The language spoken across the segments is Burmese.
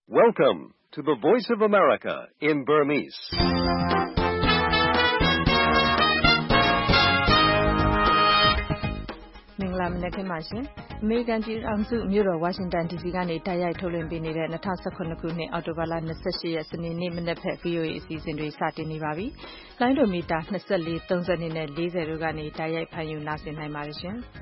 Welcome to the Voice of America in Burmese. ။မင်္ဂလာမနက်ခင်းပါရှင်။ အမေရိကန်ပြည်ထောင်စုမြို့တော်ဝါရှင်တန် DC ကနေတိုက်ရိုက်ထုတ်လွှင့်ပေးနေတဲ့2017ခုနှစ်အောက်တိုဘာလ28ရက်စနေနေ့မနက်ဖက် VOA အစီအစဉ်တွေစတင်နေပါပြီ။လိုင်းဒိုမီတာ24 32နဲ့40တို့ကနေတိုက်ရိုက်ဖန်ယူနားဆင်နိုင်ပါတယ်ရှင်။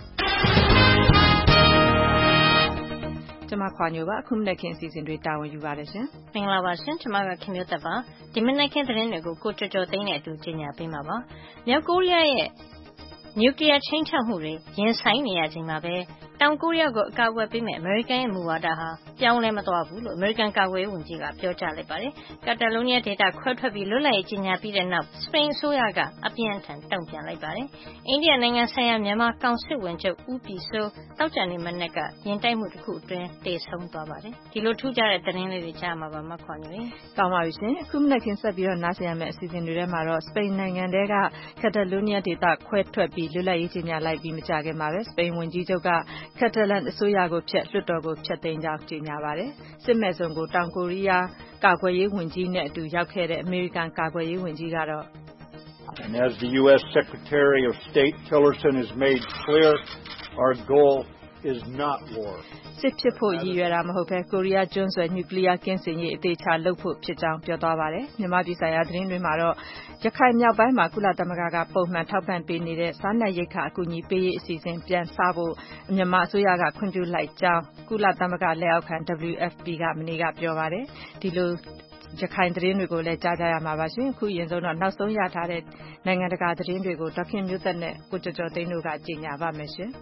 ကျွန်မခွာညိုပါအခုမနက်ခင်းအစီအစဉ်တွေတာဝန်ယူပါတယ်ရှင်။မင်္ဂလာပါရှင်။ကျွန်မကခင်မျိုးသက်ပါ။ဒီမနက်ခင်းသတင်းတွေကိုကိုကျော်ကျော်သိန်းနဲ့အတူကြီးညာပေးမှာပါ။မြောက်ကိုရီးယားရဲ့နျူကလ িয়ার ချိန်ချောက်မှုတွေရင်ဆိုင်နေရချိန်မှာပဲတောင်ကိုရီးယားကိုအကာအကွယ်ပေးမဲ့အမေရိကန်ရဲ့မူဝါဒဟာပြောင်းလဲမသွားဘူးလို့အမေရိကန်ကာကွယ်ရေးဝန်ကြီးကပြောကြားလိုက်ပါတယ်။ကက်တာလိုနီးယားဒေသခွဲထွက်ပြီးလွတ်လပ်ရေးကြေညာပြီးတဲ့နောက်စပိန်အစိုးရကအပြင်းအထန်တုံ့ပြန်လိုက်ပါတယ်။အိန္ဒိယနိုင်ငံဆိုင်ရာမြန်မာကောင်စစ်ဝန်ချုပ်ဦးပြည်စိုးတောက်ကြံနေမနက်ကရင်တိုက်မှုတစ်ခုအတွင်းတေဆုံးသွားပါတယ်။ဒီလိုထူးခြားတဲ့သတင်းလေးတွေကြားမှာပါမခွာနေလေ။ကောင်းပါပြီရှင်။အခုမနက်ခင်းဆက်ပြီးတော့နားဆင်ရမယ့်အစီအစဉ်တွေထဲမှာတော့စပိန်နိုင်ငံတဲကကက်တာလိုနီးယားဒေသခွဲထွက်ပြီးလွတ်လပ်ရေးကြေညာလိုက်ပြီးမကြာခင်မှာပဲစပိန်ဝန်ကြီးချုပ်ကကက်တာလန်အစိုးရကိုဖျက်လွှတ်တော်ကိုဖျက်သိမ်းကြောင်းကြေညာပါတယ်။စစ်မဲ့စုံကိုတောင်ကိုရီးယားကာကွယ်ရေးဝန်ကြီးနဲ့အတူရောက်ခဲ့တဲ့အမေရိကန်ကာကွယ်ရေးဝန်ကြီးကတော့ And as the U.S. Secretary of State Tillerson has made clear, our goal is not war. စစ်ဖြစ်ဖို့ရည်ရွယ်တာမဟုတ်ဘဲကိုရီးယားကျွန်းဆွယ်နျူကလ িয়ার ကင်းစင်ရေးအသေးချာလုပ်ဖို့ဖြစ်ကြောင်းပြောသွားပါတယ်။မြန်မာပြည်ဆိုင်ရာသတင်းတွေမှာတော့ရခိုင်မြောက်ပိုင်းမှာကုလသမဂ္ဂကပုံမှန်ထောက်ပံ့ပေးနေတဲ့စားနပ်ရိက္ခာအကူအညီပေးရေးအစီအစဉ်ပြန်စဖို့မြန်မာအစိုးရကခွင့်ပြုလိုက်ကြောင်းကုလသမဂ္ဂလက်အောက်ခံ WFP ကမနေ့ကပြောပါတယ်။ဒီလိုရခိုင်သတင်းတွေကိုလည်းကြားကြရမှာပါရှင်။အခုရင်ဆုံးတော့နောက်ဆုံးရထားတဲ့နိုင်ငံတကာသတင်းတွေကိုဒေါခင်မျိုးသက်နဲ့ကိုကျော်ကျော်သိန်းတို့ကကြေညာပါမယ်ရှင်။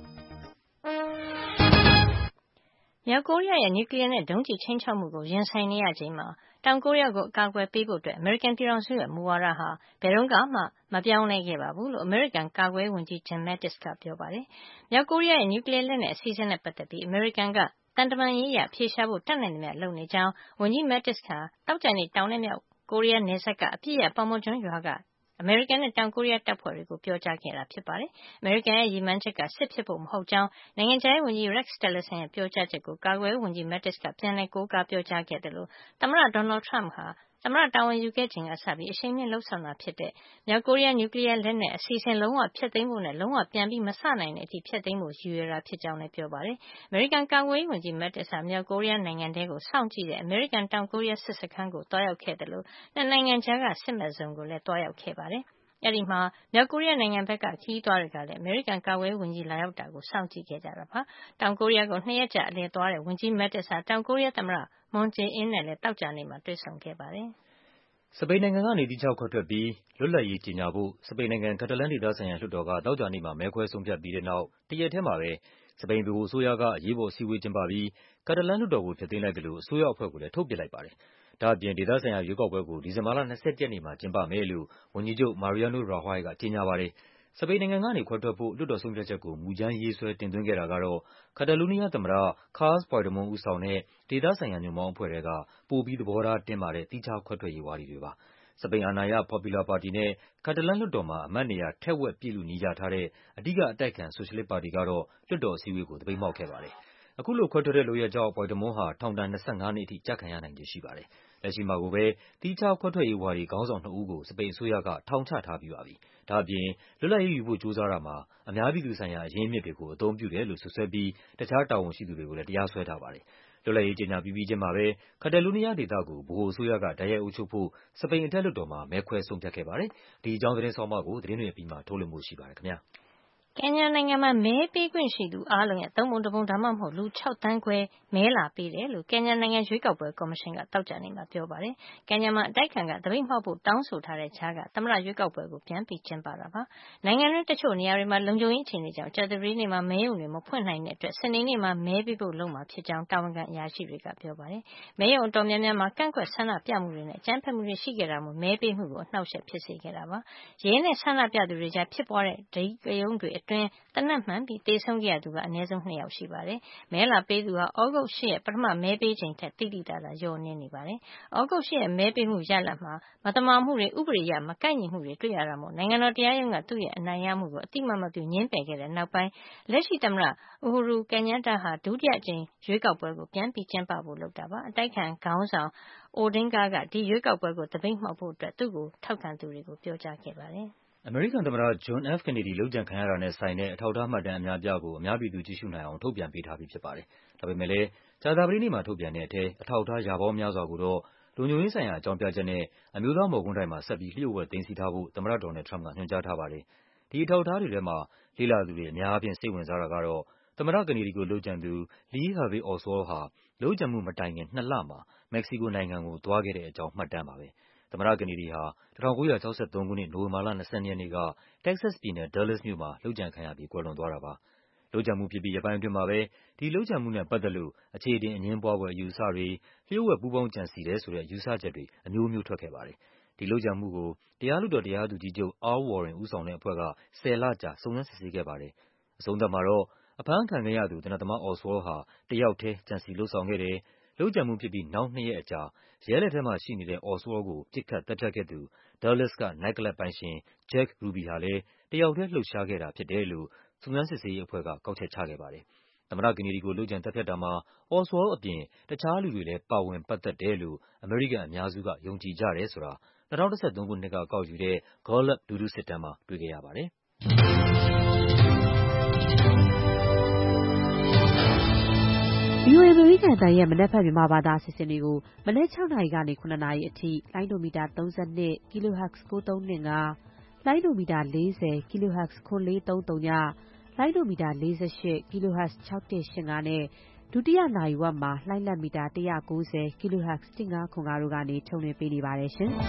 မြောက်ကိုရီးယားရဲ့နျူကလ িয়ার နဲ့ဒုံးကျည်ချိန်ချောက်မှုကိုရင်ဆိုင်နေရချိန်မှာတောင်ကိုရီးယားကိုအကာအကွယ်ပေးဖို့အမေရိကန်ပြည်ထောင်စုရဲ့မူဝါဒဟာဘယ်တော့မှမပြောင်းလဲခဲ့ပါဘူးလို့အမေရိကန်ကာကွယ်ရေးဝန်ကြီး Jim Mattis ကပြောပါတယ်။မြောက်ကိုရီးယားရဲ့နျူကလ িয়ার လက်နက်အစီအစဉ်နဲ့ပတ်သက်ပြီးအမေရိကန်ကတန်တမာရေးအရဖြေရှားဖို့တတ်နိုင်သမျှလုပ်နေကြောင်းဝန်ကြီး Mattis ကတောက်ကြံနေတောင်နဲ့မြောက်ကိုရီးယားနယ်စပ်ကအပြည့်ရပေါမွန်ကျွန်းရွာကအမေရိကန်နဲ့တောင်ကိုရီးယားတပ်ဖွဲ့တွေကိုပြောကြားခဲ့တာဖြစ်ပါတယ်။အမေရိကန်ရဲ့ရည်မှန်းချက်ကစစ်ဖြစ်ဖို့မဟုတ်ကြောင်းနိုင်ငံခြားရေးဝန်ကြီး Rex Tillerson ရဲ့ပြောကြားချက်ကိုကာကွယ်ရေးဝန်ကြီး Mattis ကပြန်လည်ကိုးကားပြောကြားခဲ့တယ်လို့သမ္မတ Donald Trump ဟာသမ္မတတာဝန်ယူခဲ့ချိန်ကစပြီးအရှိန်မြင့်လှုပ်ဆောင်တာဖြစ်တဲ့မြောက်ကိုရီးယားနျူကလ িয়ার လက်နက်အစီအစဉ်လုံးဝဖျက်သိမ်းဖို့နဲ့လုံးဝပြန်ပြီးမစနိုင်တဲ့အထိဖျက်သိမ်းဖို့ရည်ရွယ်တာဖြစ်ကြောင်းလည်းပြောပါတယ်။အမေရိကန်ကာကွယ်ရေးဝန်ကြီး Mattis ဟာမြောက်ကိုရီးယားနိုင်ငံတဲကိုစောင့်ကြည့်တဲ့အမေရိကန်တောင်ကိုရီးယားစစ်စခန်းကိုတွားရောက်ခဲ့တယ်လို့နှစ်နိုင်ငံကြားကစစ်မဲ့ဇုံကိုလည်းတွားရောက်ခဲ့ပါတယ်။အဲဒီမှာမြောက်ကိုရီးယားနိုင်ငံဘက်ကခရီးသွားတွေကလည်းအမေရိကန်ကာကွယ်ရေးဝန်ကြီးလာရောက်တာကိုစောင့်ကြည့်ခဲ့ကြတာပါ။တောင်ကိုရီးယားကို2ရက်ကြာအလည်သွားတဲ့ဝန်ကြီး Mattis ဟာတောင်ကိုရီးယားသမ္မတ Moon Jae-in နဲ့လည်းသောကြာနေ့မှာတွေ့ဆုံခဲ့ပါတယ်။စပိန်နိုင်ငံကနေသီးခြားခွဲထွက်ပြီးလွတ်လပ်ရေးကြေညာဖို့စပိန်နိုင်ငံကက်တာလန်ဒေသဆိုင်ရာလွှတ်တော်ကသောကြာနေ့မှာမဲခွဲဆုံးဖြတ်ပြီးတဲ့နောက်တရက်ထဲမှာပဲစပိန်ဗဟိုအစိုးရကအရေးပေါ်အစည်းအဝေးကျင်းပပြီးကက်တာလန်လွှတ်တော်ကိုဖျက်သိမ်းလိုက်သလိုအစိုးရအဖွဲ့ကိုလည်းထုတ်ပစ်လိုက်ပါတယ်။ဒါ့အပြင်ဒေသဆိုင်ရာရွေးကောက်ပွဲကိုဒီဇင်ဘာလ21ရက်နေ့မှာကျင်းပမယ်လို့ဝန်ကြီးချုပ် Mariano Rajoy ကကြေညာပါတယ်။စပိန်နိုင်ငံကနေခွဲထွက်ဖို့လွှတ်တော်ဆုံးဖြတ်ချက်ကိုမူကြမ်းရေးဆွဲတင်သွင်းခဲ့တာကတော့ကက်တာလိုနီးယားသမ္မတ Carles Puigdemont ဦးဆောင်တဲ့ဒေသဆိုင်ရာညွန့်ပေါင်းအဖွဲ့ထဲကပိုပြီးသဘောထားတင်းမာတဲ့သီးခြားခွဲထွက်ရေးဝါဒီတွေပါ။စပိန်အာဏာရ Popular ပါတီနဲ့ကက်တာလန်လွှတ်တော်မှာအမတ်နေရာထက်ဝက်ပြည့်လုနီးရထားတဲ့အဓိကအတိုက်အခံဆိုရှယ်လစ်ပါတီကတော့လွှတ်တော်အစည်းအဝေးကိုသပိတ်မှောက်ခဲ့ပါတယ်။အခုလိုခွဲထွက်တဲ့လုပ်ရပ်ကြောင့် Puigdemont ဟာထောင်ဒဏ်25နှစ်အထိကျခံရနိုင်ခြေရှိပါတယ်။လက်ရှိမှာကိုပဲသီးခြားခွဲထွက်ရေးဝါဒီခေါင်းဆောင်နှစ်ဦးကိုစပိန်အစိုးရကထောင်ချထားပြီးပါပြီ။ဒါ့အပြင်လွတ်လပ်ရေးယူဖို့ကြိုးစားတာမှာအများပြည်သူဆိုင်ရာအရင်းအမြစ်တွေကိုအသုံးပြုတယ်လို့စွပ်စွဲပြီးတခြားတာဝန်ရှိသူတွေကိုလည်းတရားစွဲထားပါတယ်။လွတ်လပ်ရေးကြေညာပြီးချင်းမှာပဲကက်တာလိုနီးယားဒေသကိုဗဟိုအစိုးရကတိုက်ရိုက်အုပ်ချုပ်ဖို့စပိန်အထက်လွှတ်တော်မှာမဲခွဲဆုံးဖြတ်ခဲ့ပါတယ်။ဒီအကြောင်းသတင်းဆောင်းပါးကိုသတင်းတွေအပြီးမှာထုတ်လွှင့်ဖို့ရှိပါတယ်ခင်ဗျာ။ကင်ညာနိုင်ငံမှာမဲပေးခွင့်ရှိသူအားလုံးရဲ့3ပုံ1ပုံဒါမှမဟုတ်လူ6သန်းခွဲမဲလာပေးတယ်လို့ကင်ညာနိုင်ငံရွေးကောက်ပွဲကော်မရှင်ကတောက်ကြနေမှာပြောပါတယ်။ကင်ညာမှာအတိုက်ခံကသပိတ်မှောက်ဖို့တောင်းဆိုထားတဲ့ကြားကသမ္မတရွေးကောက်ပွဲကိုပြန်ပြီးကျင်းပတာပါ။နိုင်ငံတွင်းတချို့နေရာတွေမှာလုံခြုံရေးအခြေအနေကြောင့်ကြာသပတေးနေ့မှာမဲရုံတွေမဖွင့်နိုင်တဲ့အတွက်စနေနေ့မှာမဲပေးဖို့လုပ်မှာဖြစ်ကြောင်းတာဝန်ခံအရာရှိတွေကပြောပါတယ်။မဲရုံအတော်များများမှာကန့်ကွက်ဆန္ဒပြမှုတွေနဲ့အကြမ်းဖက်မှုတွေရှိခဲ့တာမို့မဲပေးမှုကိုအနှောက်အယှက်ဖြစ်စေခဲ့တာပါ။ရဲနဲ့ဆန္ဒပြသူတွေကြားဖြစ်ပွားတဲ့ဒိကရုန်းတွေအအတွင်းသေနတ်မှန်ပြီးသေဆုံးခဲ့ရသူကအနည်းဆုံး2 ယောက်ရှိပါတယ်။မဲလာပေးသူဟာဩဂုတ်8 ရက်ပထမမဲပေးချိန်ထက်သိသိသာသာလျော့နည်းနေပါတယ်။ဩဂုတ်8 ရက်မဲပေးမှုရလဒ်မှာမသမာမှုတွေဥပဒေအရမကိုက်ညီမှုတွေတွေ့ရတာမို့နိုင်ငံတော်တရားရုံးကသူ့ရဲ့အနိုင်ရမှုကိုအတိအမှတ်မပြုငြင်းပယ်ခဲ့တဲ့နောက်ပိုင်းလက်ရှိသမ္မတ Uhuru Kenyatta ဟာဒုတိယအကြိမ်ရွေးကောက်ပွဲကိုပြန်ပြီးကျင်းပဖို့လုပ်တာပါ။အတိုက်အခံခေါင်းဆောင် Odinga ကဒီရွေးကောက်ပွဲကိုသပိတ်မှောက်ဖို့သူ့ကိုထောက်ခံသူတွေကိုပြောကြားခဲ့ပါတယ်။အမေရိကန်သမ္မတ John F. Kennedy လုပ်ကြံခံရတာနဲ့ဆိုင်တဲ့အထောက်အထားမှတ်တမ်းအများအပြားကိုအများပြည်သူကြည့်ရှုနိုင်အောင်ထုတ်ပြန်ပေးထားပြီးဖြစ်ပါတယ်။ဒါပေမဲ့လည်းကြာသပတေးနေ့မှာထုတ်ပြန်တဲ့အထဲအထောက်အထားရာပေါင်းများစွာကိုတော့လုံခြုံရေးဆိုင်ရာအကြောင်းပြချက်နဲ့အမျိုးသားမော်ကွန်းတိုက်မှာဆက်ပြီးလျှို့ဝှက်သိမ်းဆည်းထားဖို့သမ္မတ Donald Trump ကညွှန်ကြားထားပါတယ်။ဒီအထောက်အထားတွေထဲမှာလေ့လာသူတွေအများအားဖြင့်စိတ်ဝင်စားတာကတော့သမ္မတ Kennedy ကိုလုပ်ကြံသူ Lee Harvey Oswald ဟာလုပ်ကြံမှုမတိုင်ခင်2 လမှာမက္ကဆီကိုနိုင်ငံကိုသွားခဲ့တဲ့အကြောင်းမှတ်တမ်းပါပဲ။သမ္မတ Kennedy ဟာ1963 ခုနှစ်၊ နိုဝင်ဘာလ 22 ရက်နေ့က တက္ကဆက်စ်ပြည်နယ်၊ Dallas မြို့မှာလုပ်ကြံခံရပြီးကွယ်လွန်သွားတာပါ။လုပ်ကြံမှုဖြစ်ပြီးရက်ပိုင်းအတွင်းမှာပဲဒီလုပ်ကြံမှုနဲ့ပတ်သက်လို့အခြေအတင်အငြင်းပွားဖွယ်အယူအဆတွေ၊ လျှို့ဝှက်ပူးပေါင်းကြံစည်တယ်ဆိုတဲ့ယူဆချက်တွေအမျိုးမျိုးထွက်ခဲ့ပါတယ်။ဒီလုပ်ကြံမှုကိုတရားလွှတ်တော်တရားသူကြီးချုပ် Al Warren ဦးဆောင်တဲ့အဖွဲ့က10 လကြာစုံစမ်းစစ်ဆေးခဲ့ပါတယ်။အဆုံးသတ်မှာတော့အဖမ်းခံခဲ့ရသူသေနတ်သမား Oswald ဟာတယောက်ထဲကြံစည်လုပ်ဆောင်ခဲ့တယ်၊ လုပ်ကြံမှုဖြစ်ပြီးနောက်2 ရက်အကြာရဲလက်ထဲမှာရှိနေတဲ့ Oswald ကိုပစ်ခတ်သတ်ဖြတ်ခဲ့သူ Dallas က နိုက်ကလပ်ပိုင်ရှင် Jack Ruby ဟာလည်းတယောက်ထဲလှုပ်ရှားခဲ့တာဖြစ်တယ်လို့စုံစမ်းစစ်ဆေးရေးအဖွဲ့ကကောက်ချက်ချခဲ့ပါတယ်။သမ္မတ Kennedy ကိုလုပ်ကြံသတ်ဖြတ်တာမှာ Oswald အပြင်တခြားလူတွေလည်းပါဝင်ပတ်သက်တယ်လို့အမေရိကန်အများစုကယုံကြည်ကြတယ်ဆိုတာ2013 ခုနှစ်ကကောက်ယူတဲ့ Gallup လူထုစစ်တမ်းမှာတွေ့ခဲ့ရပါတယ်။ VOA အမေရိကန်အသံရဲ့မနက်ဖြန်မြန်မာဘာသာအစီအစဉ်တွေကိုမနက်6 နာရီကနေ9 နာရီအထိလိုင်းဒိုမီတာ32 kHz 9325လိုင်းဒိုမီတာ40 kHz 9430လိုင်းဒိုမီတာ48 kHz 6185နဲ့ဒုတိယနာရီဝက်မှာလှိုင်းလက်မီတာ190 kHz 1505တို့ကနေထုတ်လွှင့်ပေးနေပါတယ်ရှင်။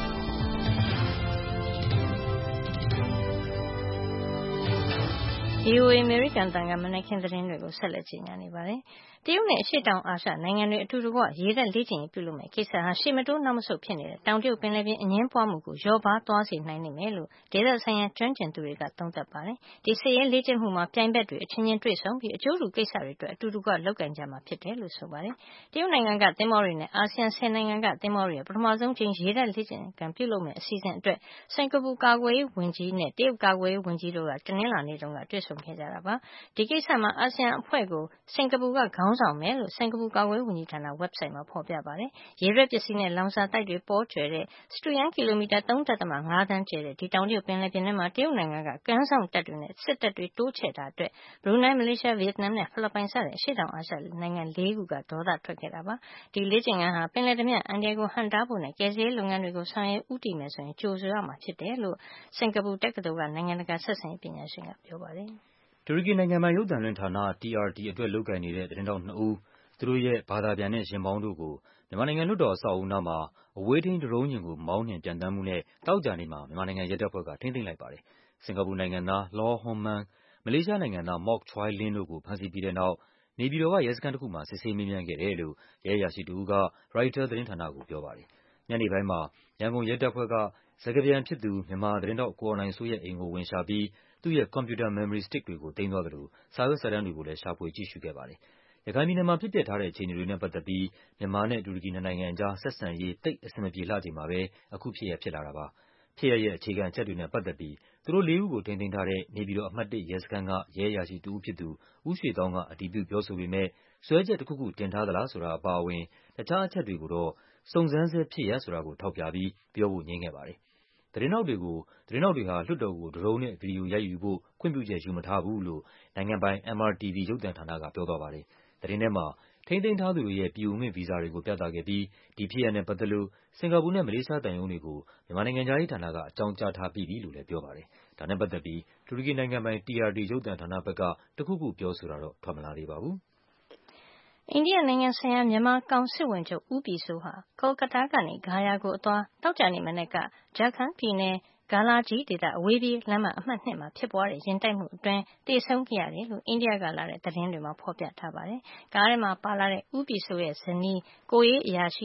VOA အမေရိကန်အသံကမနက်ခင်းသတင်းတွေကိုဆက်လက်ကြေညာနေပါတယ်။တရုတ်နဲ့အရှေ့တောင်အာရှနိုင်ငံတွေအတူတကွရေတပ်လေ့ကျင့်ရေးပြုလုပ်မယ့်ကိစ္စဟာရှေ့မတိုးနောက်မဆုတ်ဖြစ်နေတဲ့တောင်တရုတ်ပင်လယ်ပြင်အငြင်းပွားမှုကိုလျော့ပါးသွားစေနိုင်လိမ့်မယ်လို့ဒေသဆိုင်ရာကျွမ်းကျင်သူတွေကသုံးသပ်ပါတယ်။ဒီစစ်ရေးလေ့ကျင့်မှုမှာပြိုင်ဘက်တွေအချင်းချင်းတွေ့ဆုံပြီးအကျိုးတူကိစ္စတွေအတွက်အတူတကွလုပ်ကိုင်ကြမှာဖြစ်တယ်လို့ဆိုပါတယ်။တရုတ်နိုင်ငံကသင်္ဘောတွေနဲ့အာဆီယံ10 နိုင်ငံကသင်္ဘောတွေရဲ့ပထမဆုံးကြိမ်ရေတပ်လေ့ကျင့်ခန်းပြုလုပ်မယ့်အစီအစဉ်အတွက်စင်ကာပူကာကွယ်ရေးဝန်ကြီးနဲ့တရုတ်ကာကွယ်ရေးဝန်ကြီးတို့ကတနင်္လာနေ့တုန်းကတွေ့ဆုံခဲ့ကြတာပါ။ဒီကိစ္စမှာအာဆီယံအဖွဲ့ကိုစင်ကာပူကခေါင်းဆောင်မယ်လို့စင်ကာပူကာကွယ်ရေးဝန်ကြီးဌာန website မှာဖော်ပြပါတယ်။ရေထွက်ပစ္စည်းနဲ့လောင်စာတိုက်တွေပေါကြွယ်တဲ့စတုရန်းကီလိုမီတာ 3.5 သန်းကျယ်တဲ့ဒီတောင်တရုတ်ပင်လယ်ပြင်ထဲမှာတရုတ်နိုင်ငံကကမ်းစောင့်တပ်တွေနဲ့စစ်တပ်တွေတိုးချဲ့တာအတွက်ဘရူနိုင်း၊မလေးရှား၊ဗီယက်နမ်နဲ့ဖိလစ်ပိုင်စတဲ့အရှေ့တောင်အာရှနိုင်ငံ 4 ခုကဒေါသထွက်ခဲ့တာပါ။ဒီလေ့ကျင့်ခန်းဟာပင်လယ်ဓားပြအန္တရာယ်ကိုဟန့်တားဖို့နဲ့ကယ်ဆယ်ရေးလုပ်ငန်းတွေကိုဆောင်ရွက်ဦးတည်မယ်ဆိုရင်ကြိုဆိုရမှာဖြစ်တယ်လို့စင်ကာပူတက္ကသိုလ်ကနိုင်ငံတကာဆက်ဆံရေးပညာရှင်ကပြောပါတယ်။တူရကီနိုင်ငံပိုင်ရုပ်သံလွှင့်ဌာန TRT အတွက်လုပ်ကိုင်နေတဲ့သတင်းထောက်2 ဦးသူတို့ရဲ့ဘာသာပြန်တဲ့ယာဉ်မောင်းတို့ကိုမြန်မာနိုင်ငံလွှတ်တော်အဆောက်အဦနားမှာအဝေးထိန်းဒရုန်းယာဉ်ကိုမောင်းနှင်ပျံသန်းမှုနဲ့သောကြာနေ့မှာမြန်မာနိုင်ငံရဲတပ်ဖွဲ့ကထိန်းသိမ်းလိုက်ပါတယ်။စင်ကာပူနိုင်ငံသား Law Hon Meng ၊ မလေးရှားနိုင်ငံသား Mok Choy Lin တို့ကိုဖမ်းဆီးပြီးတဲ့နောက်နေပြည်တော်ကရဲစခန်းတခုမှာစစ်ဆေးမေးမြန်းခဲ့တယ်လို့ရဲအရာရှိတဦးကရိုက်တာသတင်းဌာနကိုပြောပါတယ်။ညနေပိုင်းမှာရန်ကုန်ရဲတပ်ဖွဲ့ကစကားပြန်ဖြစ်သူမြန်မာသတင်းထောက်ကိုအောင်နိုင်စိုးရဲ့အိမ်ကိုဝင်ရှာပြီးသူ့ရဲ့ကွန်ပျူတာ memory stick တွေကိုသိမ်းသွားသလိုစာရွက်စာတမ်းတွေကိုလည်းရှာဖွေကြည့်ရှုခဲ့ပါတယ်။ရခိုင်ပြည်နယ်မှာဖြစ်ပျက်ထားတဲ့အခြေအနေတွေနဲ့ပတ်သက်ပြီးမြန်မာနဲ့တူရကီ2 နိုင်ငံအကြားဆက်ဆံရေးသိပ်အဆင်မပြေလှချိန်မှာပဲအခုဖြစ်ရပ်ဖြစ်လာတာပါ။ဖြစ်ရပ်ရဲ့အခြေခံအချက်တွေနဲ့ပတ်သက်ပြီးသူတို့4 ဦးကိုထိန်းသိမ်းထားတဲ့နေပြည်တော်အမှတ် 1 ရဲစခန်းကရဲအရာရှိတဦးဖြစ်သူဦးရွှေသောင်းကအတည်ပြုပြောဆိုပေမဲ့စွဲချက်တခုခုတင်ထားသလားဆိုတာအပါအဝင်တခြားအချက်တွေကိုတော့စုံစမ်းဆဲဖြစ်ရပ်ဆိုတာကိုထောက်ပြပြီးပြောဖို့ငြင်းခဲ့ပါတယ်။သတင်းထောက်တွေဟာလွှတ်တော်ကိုဒရုန်းနဲ့ဗီဒီယိုရိုက်ယူဖို့ခွင့်ပြုချက်ယူမထားဘူးလို့နိုင်ငံပိုင် MRTV ရုပ်သံဌာနကပြောသွားပါတယ်။သတင်းထဲမှာထိန်းသိမ်းထားသူတွေရဲ့ပြည်ဝင်ခွင့်ဗီဇာတွေကိုပြသခဲ့ပြီးဒီဖြစ်ရပ်နဲ့ပတ်သက်လို့စင်ကာပူနဲ့မလေးရှားသံရုံးတွေကိုမြန်မာနိုင်ငံခြားရေးဌာနကအကြောင်းကြားထားပြီးပြီလို့လည်းပြောပါတယ်။ဒါနဲ့ပတ်သက်ပြီးတူရကီနိုင်ငံပိုင် TRT ရုပ်သံဌာနဘက်ကတခုခုပြောဆိုတာတော့ထွက်မလာသေးပါဘူး။အိန္ဒိယနိုင်ငံဆိုင်ရာမြန်မာကောင်စစ်ဝန်ချုပ်ဦးပြည်စိုးဟာကာလကတ္တားကနေဂါယာကိုအသွားသောကြာနေ့မနက်ကဂျာခန်ပြည်နယ်Galaji ဒေသအဝေးပြေးလမ်းမအမှတ် 2မှာဖြစ်ပွားတဲ့ယာဉ်တိုက်မှုအတွင်းသေဆုံးခဲ့ရတယ်လို့အိန္ဒိယကလာတဲ့သတင်းတွေမှာဖော်ပြထားပါတယ်။ကားထဲမှာပါလာတဲ့ဦးပြည်စိုးရဲ့ဇနီးကိုယ်ရေးအရာရှိနဲ့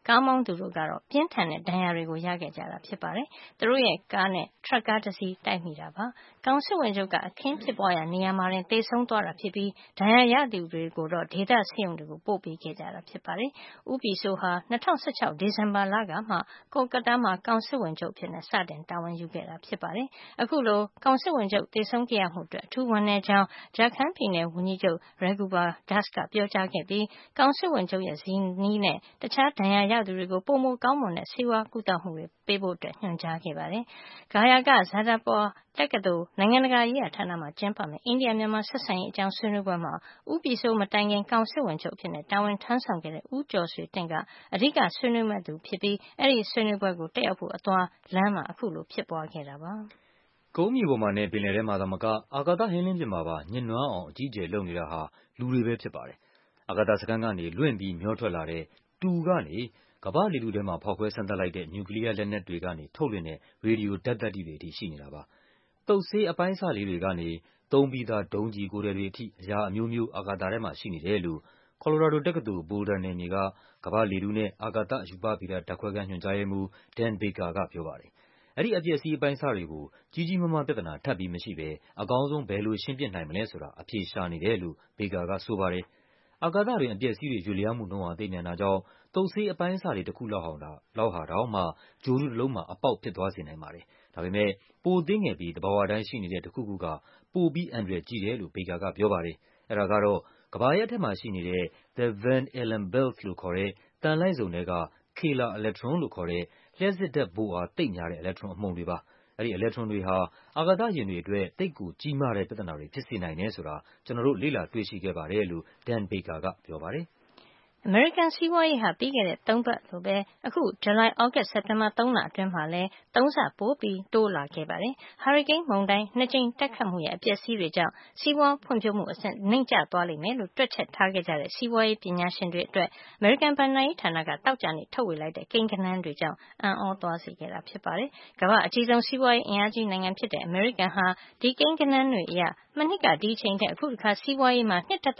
ကားမောင်းသူတို့ကတော့ပြင်းထန်တဲ့ဒဏ်ရာတွေကိုရခဲ့ကြတာဖြစ်ပါတယ်။သူတို့ရဲ့ကားနဲ့ထရပ်ကားတစ်စီးတိုက်မိတာပါ။ကောင်စစ်ဝန်ချုပ်ကအခင်းဖြစ်ပွားရာနေရာမှာတင်သေဆုံးသွားတာဖြစ်ပြီးဒဏ်ရာရသူတွေကိုတော့ဒေသဆေးရုံတွေကိုပို့ပေးခဲ့ကြတာဖြစ်ပါတယ်။ဦးပြည်စိုးဟာ2016ဒီဇင်ဘာလကမှကိုကတားမှာကောင်စစ်ဝန်ချုပ်ဖြစ်နေစတင်တာဝန်ယူခဲ့တာဖြစ်ပါတယ်။အခုလိုကောင်စစ်ဝန်ချုပ်သေဆုံးခဲ့ရမှုအတွက်အထူးဝမ်းနည်းကြောင်းဂျာခန်းပြည်နယ်ဝန်ကြီးချုပ်ရေဂူဘာဒတ်ကပြောကြားခဲ့ပြီးကောင်စစ်ဝန်ချုပ်ရဲ့ဇနီးနဲ့တခြားဒဏ်ရာရသူတွေကိုပိုမိုကောင်းမွန်တဲ့ဆေးဝါးကုသမှုတွေပေးဖို့ညွှန်ကြားခဲ့ပါတယ်။ဂါယာကဇာတာပေါ်တက္ကသိုလ်နိုင်ငံတကာရေးရာဌာနမှာကျင်းပမယ့်အိန္ဒိယမြန်မာဆက်ဆံရေးအကြောင်းဆွေးနွေးပွဲမှာဦးပြည်စိုးမတိုင်ခင်ကောင်စစ်ဝန်ချုပ်ဖြစ်တဲ့တာဝန်ထမ်းဆောင်ခဲ့တဲ့ဦးကျော်ဆွေတင့်ကအဓိကဆွေးနွေးမဲ့သူဖြစ်ပြီးအဲဒီဆွေးနွေးပွဲကိုတက်ရောက်ဖို့အသွားလမ်းမှာအခုလိုဖြစ်ပွားခဲ့တာပါ။ကုန်းမြေပေါ်မှာနဲ့ပင်လယ်ထဲမှာသာမကအာကာသဟင်းလင်းပြင်မှာပါညှဉ်းနွမ်းအောင်အကြီးအကျယ်လုပ်နေတာဟာလူတွေပဲဖြစ်ပါတယ်။အာကာသစခန်းကနေလွင့်ပြီးမျောထွက်လာတဲ့တူကနေကမ္ဘာ့လေထုထဲမှာဖောက်ခွဲစမ်းသပ်လိုက်တဲ့နျူကလ িয়ার လက်နက်တွေကနေထုတ်လွှင့်တဲ့ရေဒီယိုဓာတ်သတ္တိတွေအထိရှိနေတာပါ။သုတ်ဆေးအပိုင်းအစလေးတွေကနေသုံးပြီးသားဒုံးကျည်ကိုယ်ထည်တွေအထိအရာအမျိုးမျိုးအာကာသထဲမှာရှိနေတယ်လို့ကော်လိုရာဒိုတက္ကသိုလ်ဘိုလ်ဒါနယ်မြေကကမ္ဘာ့လေထုနဲ့အာကာသရူပဗေဒဓာတ်ခွဲခန်းညွှန်ကြားရေးမှူး Dan Baker ကပြောပါတယ်။အဲဒီအပျက်အစီးအပိုင်းအစတွေကိုကြီးကြီးမားမားပြဿနာထပ်ပြီးမရှိဘဲအကောင်းဆုံးဘယ်လိုရှင်းပစ်နိုင်မလဲဆိုတာအဖြေရှာနေတယ်လို့ Baker ကဆိုပါတယ်။အာကာသတွင်အပျက်အစီးတွေရွေ့လျားမှုနှုန်းဟာသိပ်မြန်တာကြောင့်သုတ်ဆေးအပိုင်းအစလေးတခုလောက်ဟာတောင်မှဂြိုဟ်တုတလုံးမှာအပေါက်ဖြစ်သွားစေနိုင်ပါတယ်။ဒါပေမဲ့ပိုသေးငယ်ပြီးသဘာဝအတိုင်းရှိနေတဲ့တခုခုကပိုပြီးအန္တရာယ်ကြီးတယ်လို့ Baker ကပြောပါတယ်။အဲဒါကတော့ကမ္ဘာရဲ့အထက်မှာရှိနေတဲ့ The Van Allen belt လို့ခေါ်တဲ့သံလိုက်ဇုံထဲက Keeler electron လို့ခေါ်တဲ့လျှပ်စစ်ဓာတ်ပို့အားသိပ်များတဲ့ အီလက်ထရွန်အမှုန်တွေပါ။အဲဒီအီလက်ထရွန်တွေဟာအာကာသယာဉ်တွေအတွက်သိပ်ကိုကြီးမားတဲ့ပြဿနာတွေဖြစ်စေနိုင်တယ်ဆိုတာကျနော်တို့လေ့လာတွေ့ရှိခဲ့ပါတယ်လို့ Dan Baker ကပြောပါတယ်။အမေရိကန်စီးပွားရေးဟာပြီးခဲ့တဲ့3ပတ်လိုပဲအခုဇူလိုင်၊သြဂုတ်၊စက်တင်ဘာ3လအတွင်းမှာလည်း3ဆပိုပြီးတိုးလာခဲ့ပါတယ်။ဟာရီကိန်းမုန်တိုင်း2ကြိမ်တိုက်ခတ်မှုရဲ့အပျက်အစီးတွေကြောင့်စီးပွားဖွံ့ဖြိုးမှုအဆင့်နိမ့်ကျသွားလိမ့်မယ်လို့တွက်ချက်ထားခဲ့ကြတဲ့စီးပွားရေးပညာရှင်တွေအတွက်အမေရိကန်ဘဏ္ဍာရေးဌာနကသောကြာနေ့ထုတ်ဝေလိုက်တဲ့ကိန်းဂဏန်းတွေကြောင့်အံ့ဩသွားစေခဲ့တာဖြစ်ပါတယ်။ကမ္ဘာ့အကြီးဆုံးစီးပွားရေးအင်အားကြီးနိုင်ငံဖြစ်တဲ့အမေရိကန်ဟာဒီကိန်းဂဏန်းတွေအရမနှစ်ကဒီအချိန်ထက်အခုတစ်ခါစီးပွားရေးမှာ